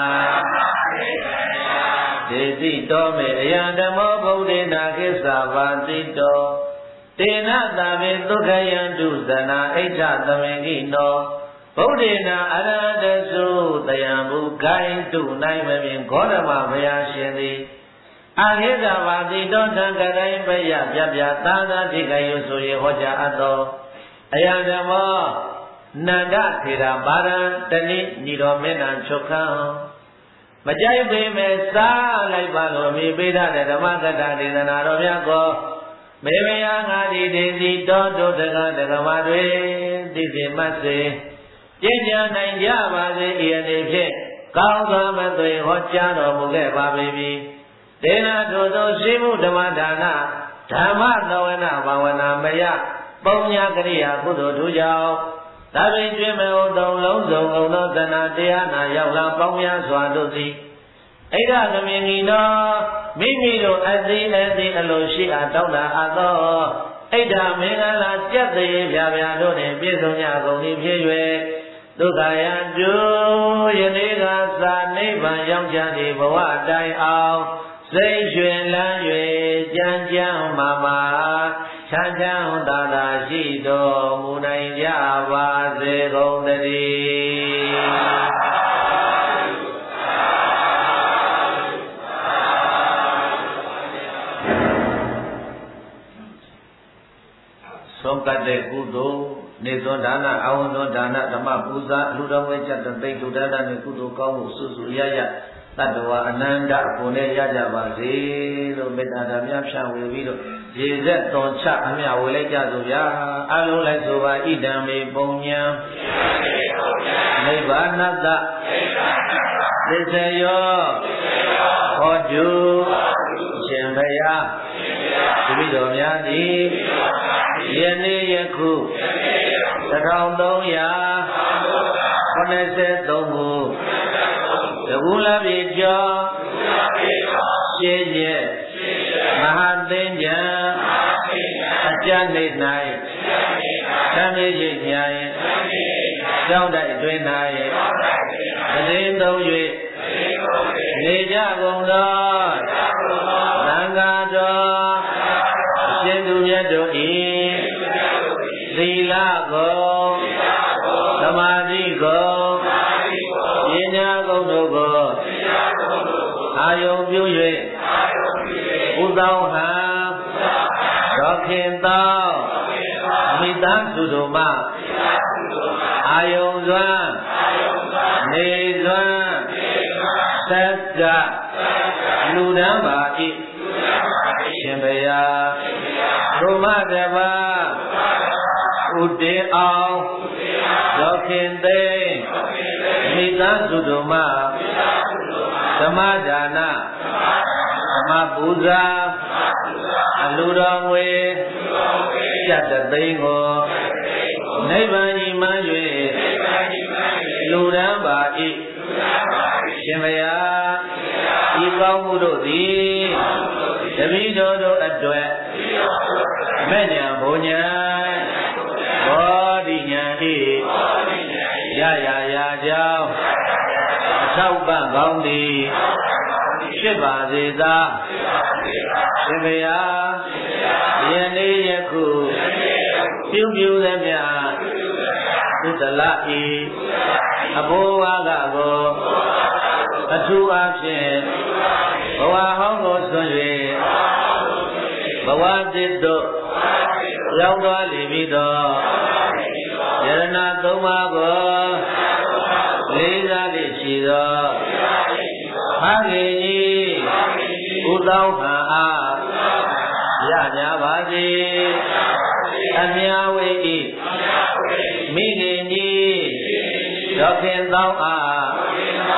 ဒေတိတော်မေအယံဓမ္မောဗုဒ္ဓေနာကိစ္ဆာဘာတိတောတေနသာဝေဒုက္ခယံတုသနာဣဋ္ဌသမင်ကိနောဗုဒ္ဓေနာအရဟတသုတယံဘုဂိုင်းတုနိုင်မမြင်ဂေါတမဘုရားရှင်သည်အာဟိတဘာတိတောထံကတိုင်းပယပြပြသာသာတိကယုဆိုရေဟောကြားအပ်သောအယံဓမ္မောနန္ဒထေရပါရံတဏိညီတော်မင်းနံချုပ်ခံမကြိုက်ပေမဲ့စားလိုက်ပါလို့မိပိဒတဲ့ဓမ္မကတ္တဒေသနာတော်မြတ်ကိုမေမယငါဒီဒေစီတော်တို့တက္ကဒကမတွေသိစေမတ်စေကျင့်ကြံနိုင်ကြပါစေဤအနေဖြင့်ကောင်းစွာမသွေဟောကြားတော်မူခဲ့ပါပေပြီဒေနာတို့သောရှိမှုဓမ္မဒါနဓမ္မသဝနာဘာဝနာမယပုံညာကရိယာကုသိုလ်ထူကြောင့်သာဝိကျွေးမဟုတ်သုံးလုံးစုံအောင်သောသနာတရားနာရောက်လာပေါင်းများစွာတို့သည်ဣဒ္ဓသမင်ဤတော်မိမိတို့အသိအသိအလိုရှိအားတောင်းတာအပ်သောဣဒ္ဓမင်္ဂလာကြက်သေးပြပြတို့နှင့်ပြည့်စုံကြကုန်၏ဖြစ်၍ဒုက္ခယတုယနေ့ကသာနိဗ္ဗာန်ရောက်ကြသည့်ဘဝတိုင်အောင်စိတ်ရွှင်လန်း၍ကြံကြံမာမာချမ်းချမ်းသာသာရှိတော်မူနိုင်ကြပါစေကုန်သတည်းဆုံးကတ်တဲ့ကုသိုလ်နေသွန်ဒါနအဝန္တောဒါနဓမ္မပူဇာလူတော်ဝဲချက်သိဒုဒါနနဲ့ကုသိုလ်ကောင်းမှုစုစုရရတတ္တဝအနန္တကိုလည်းရကြပါစေလို့မေတ္တာဓမ္မဖြန့်ဝေပြီးတော့ရေဆက်တော်ချအမြဝေလိုက်ကြစို့ဗျာအလုံးလိုက်ဆိုပါဣဒံမေပုံညာနိဗ္ဗာနတ္တသစ္စေယောဟောတုရှင်ဘုရားတပည့်တော်များသည်ယနေ့ယခုတထောင်သုံးရာခုနှစ်ဆယ်သုံးခုတကူလာပြေကျော်ရှင်းရဲ့မဟာသင်္ကြံအကြနေ၌သံဃိရိညာယကျောင်းတိုက်အတွင်း၌သတင်းသုံး၍နေကြကုန်သောသံဃာတော်ရှင်သူမြတ်တို့၏သီလကိုသမာဓိကိုပညာကုန်တို့ကိုအာယုံပြု၍ဥသောဟံတော်ခင်သောမိသားစုတို့မှအာယုံစွမ်းနေစွမ်းသက္ကလူတန်းပါ၏ရှင်ဘုရားဘုမတပါဥတေအောင်တော်ခင်သိမိသားစုတို့မှသမဒါနသမပူဇာအလူတော်ငွေကျက်သိန်းကိုနိဗ္ဗာန်ကြီးမှန်း၍လူတန်းပါ၏ရှင်ဘုရားဤကောင်းမှုတို့သည်တပည့်တော်တို့အတွက်မဲ့ညာဘုံညာဘောဓိညာဤရရရာကြောင်းအထောက်ပံ့ကောင်းသည်ဖြစ်ပါစေသာရှင်ဘုရားယနေ့ယခုပြုပြုသမျှသုတလဤအဘိုးဝါကကိုအထူးအားဖြင့်ဘဝဟောင်းကိုဆွံ့၍ဘဝတည်သို့ရောက်သွားလိမ့်မည်သောယရဏသုံးပါးကိုလေးစားလိရှိသောဖခင်ကြီးဥသောဟံအားရကြပါစေအမြဝေဤမိခင်ကြီးဒေါခင်သောအားရ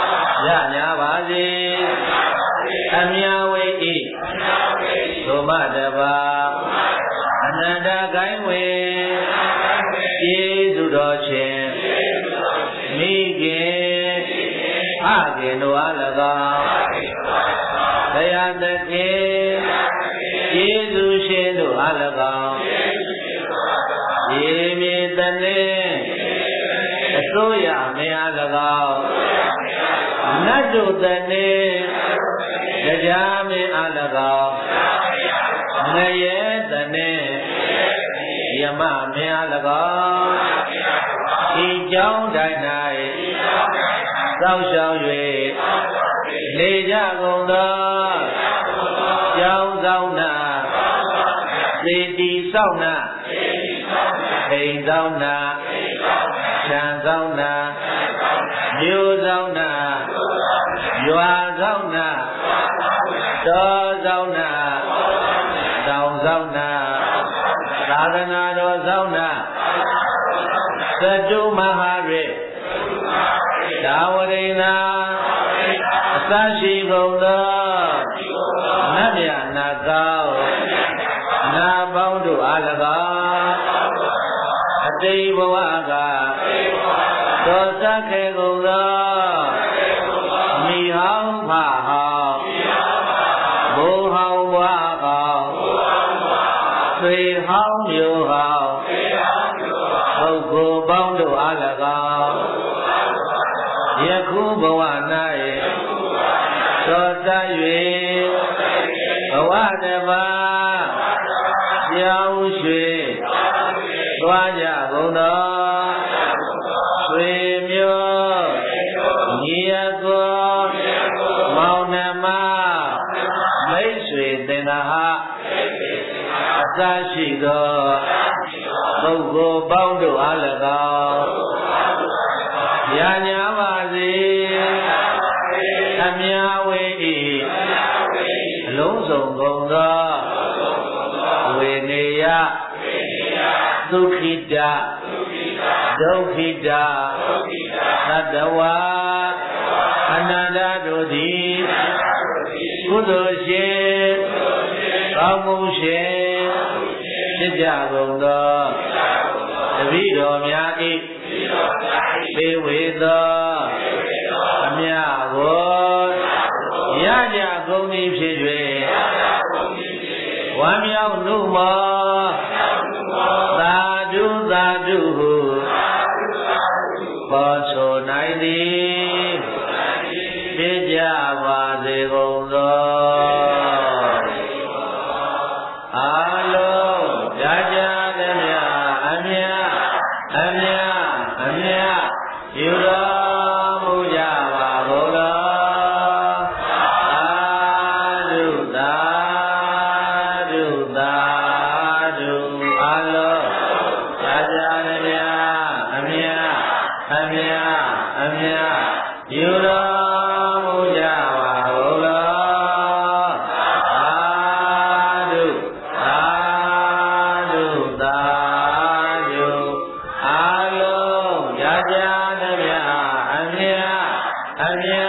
ညာပါစေအမြဝိဣသုမတပါအနန္တကိုင်းဝေကျေးဇူးတော်ရှင်မိခင်ဖခင်တို့အား၎င်းတရားသခင်ကျေးဇူးရှင်တို့အား၎င်းရေမြေတည်းအစိုးရမင်းအား၎င်းနတ်တို့တည်းတရားမင်းအား၎င်းငရဲတည်းယမမင်းအား၎င်းဤကြောင်းတိုင်း၌သောက်ရှောင်၍နေကြကုန်သောကြောင်းဆောင်နာစေတီဆောင်နာအိမ်ဆောင်နာခြံဆောင်နာမြို့ဆောင်နာရွာဆောင်နာတောဆောင်နာတောင်ဆောင်နာသာသနာတော်ဆောင်နာသတ္တုမဟာရေဒါဝရိဏအသရှိကုန်သောနတ်မြတ်နာကောင်းနာပေါင်းတို့အား၎င်းအတိတ်ဘဝကသောသခေကုန်သောမိဟောင်းဖဟောင်းဘိုးဟောင်းဘွားဟောင်းဆွေဟောင်းမျိုးဟောင်းပုဂ္ဂိုလ်ပေါင်းတို့အား၎င်းယခုဘဝ၌သောတ၍ဘဝတပါကြောင်းရွှေသွားကြကုန်သောဆွေမျိုးညီအကိုမောင်နှမမိတ်ဆွေသင်္ဃဟအစရှိသောပုဂ္ဂိုလ်ပေါင်းတို့အား၎င်းညာညာပါစေအမြဝေဤအလုံးစုံကုန်သောဝေနေယဒုက္ခိတဒုက္ခိတသတ္တဝါအနန္တတို့သည်ကုသိုလ်ရှင်ကောင်းမှုရှင်ဖြစ်ကြကုန်သောတပည့်တော်များ၏ပေဝေသောအမြကိုရကြကုန်သည်ဖြစ်၍ဝမ်းမြောက်နှုတ်မောသာဓုသာဓုဟုပေါ်ဆိုနိုင်သည်ဖြစ်ကြပါစေကုန်သောအာလုံးရကြသည်များအမြအမြအမြယူတော်မူကြပါကုန်သောသာဓုသာဓုသာဓုအာလုံးရကြသည်များအမြအမြအမြယူတော်မူကြပါကုန်သောသာဓုသာဓုသာဓုအာလုံးရကြသည်များအမြအမြ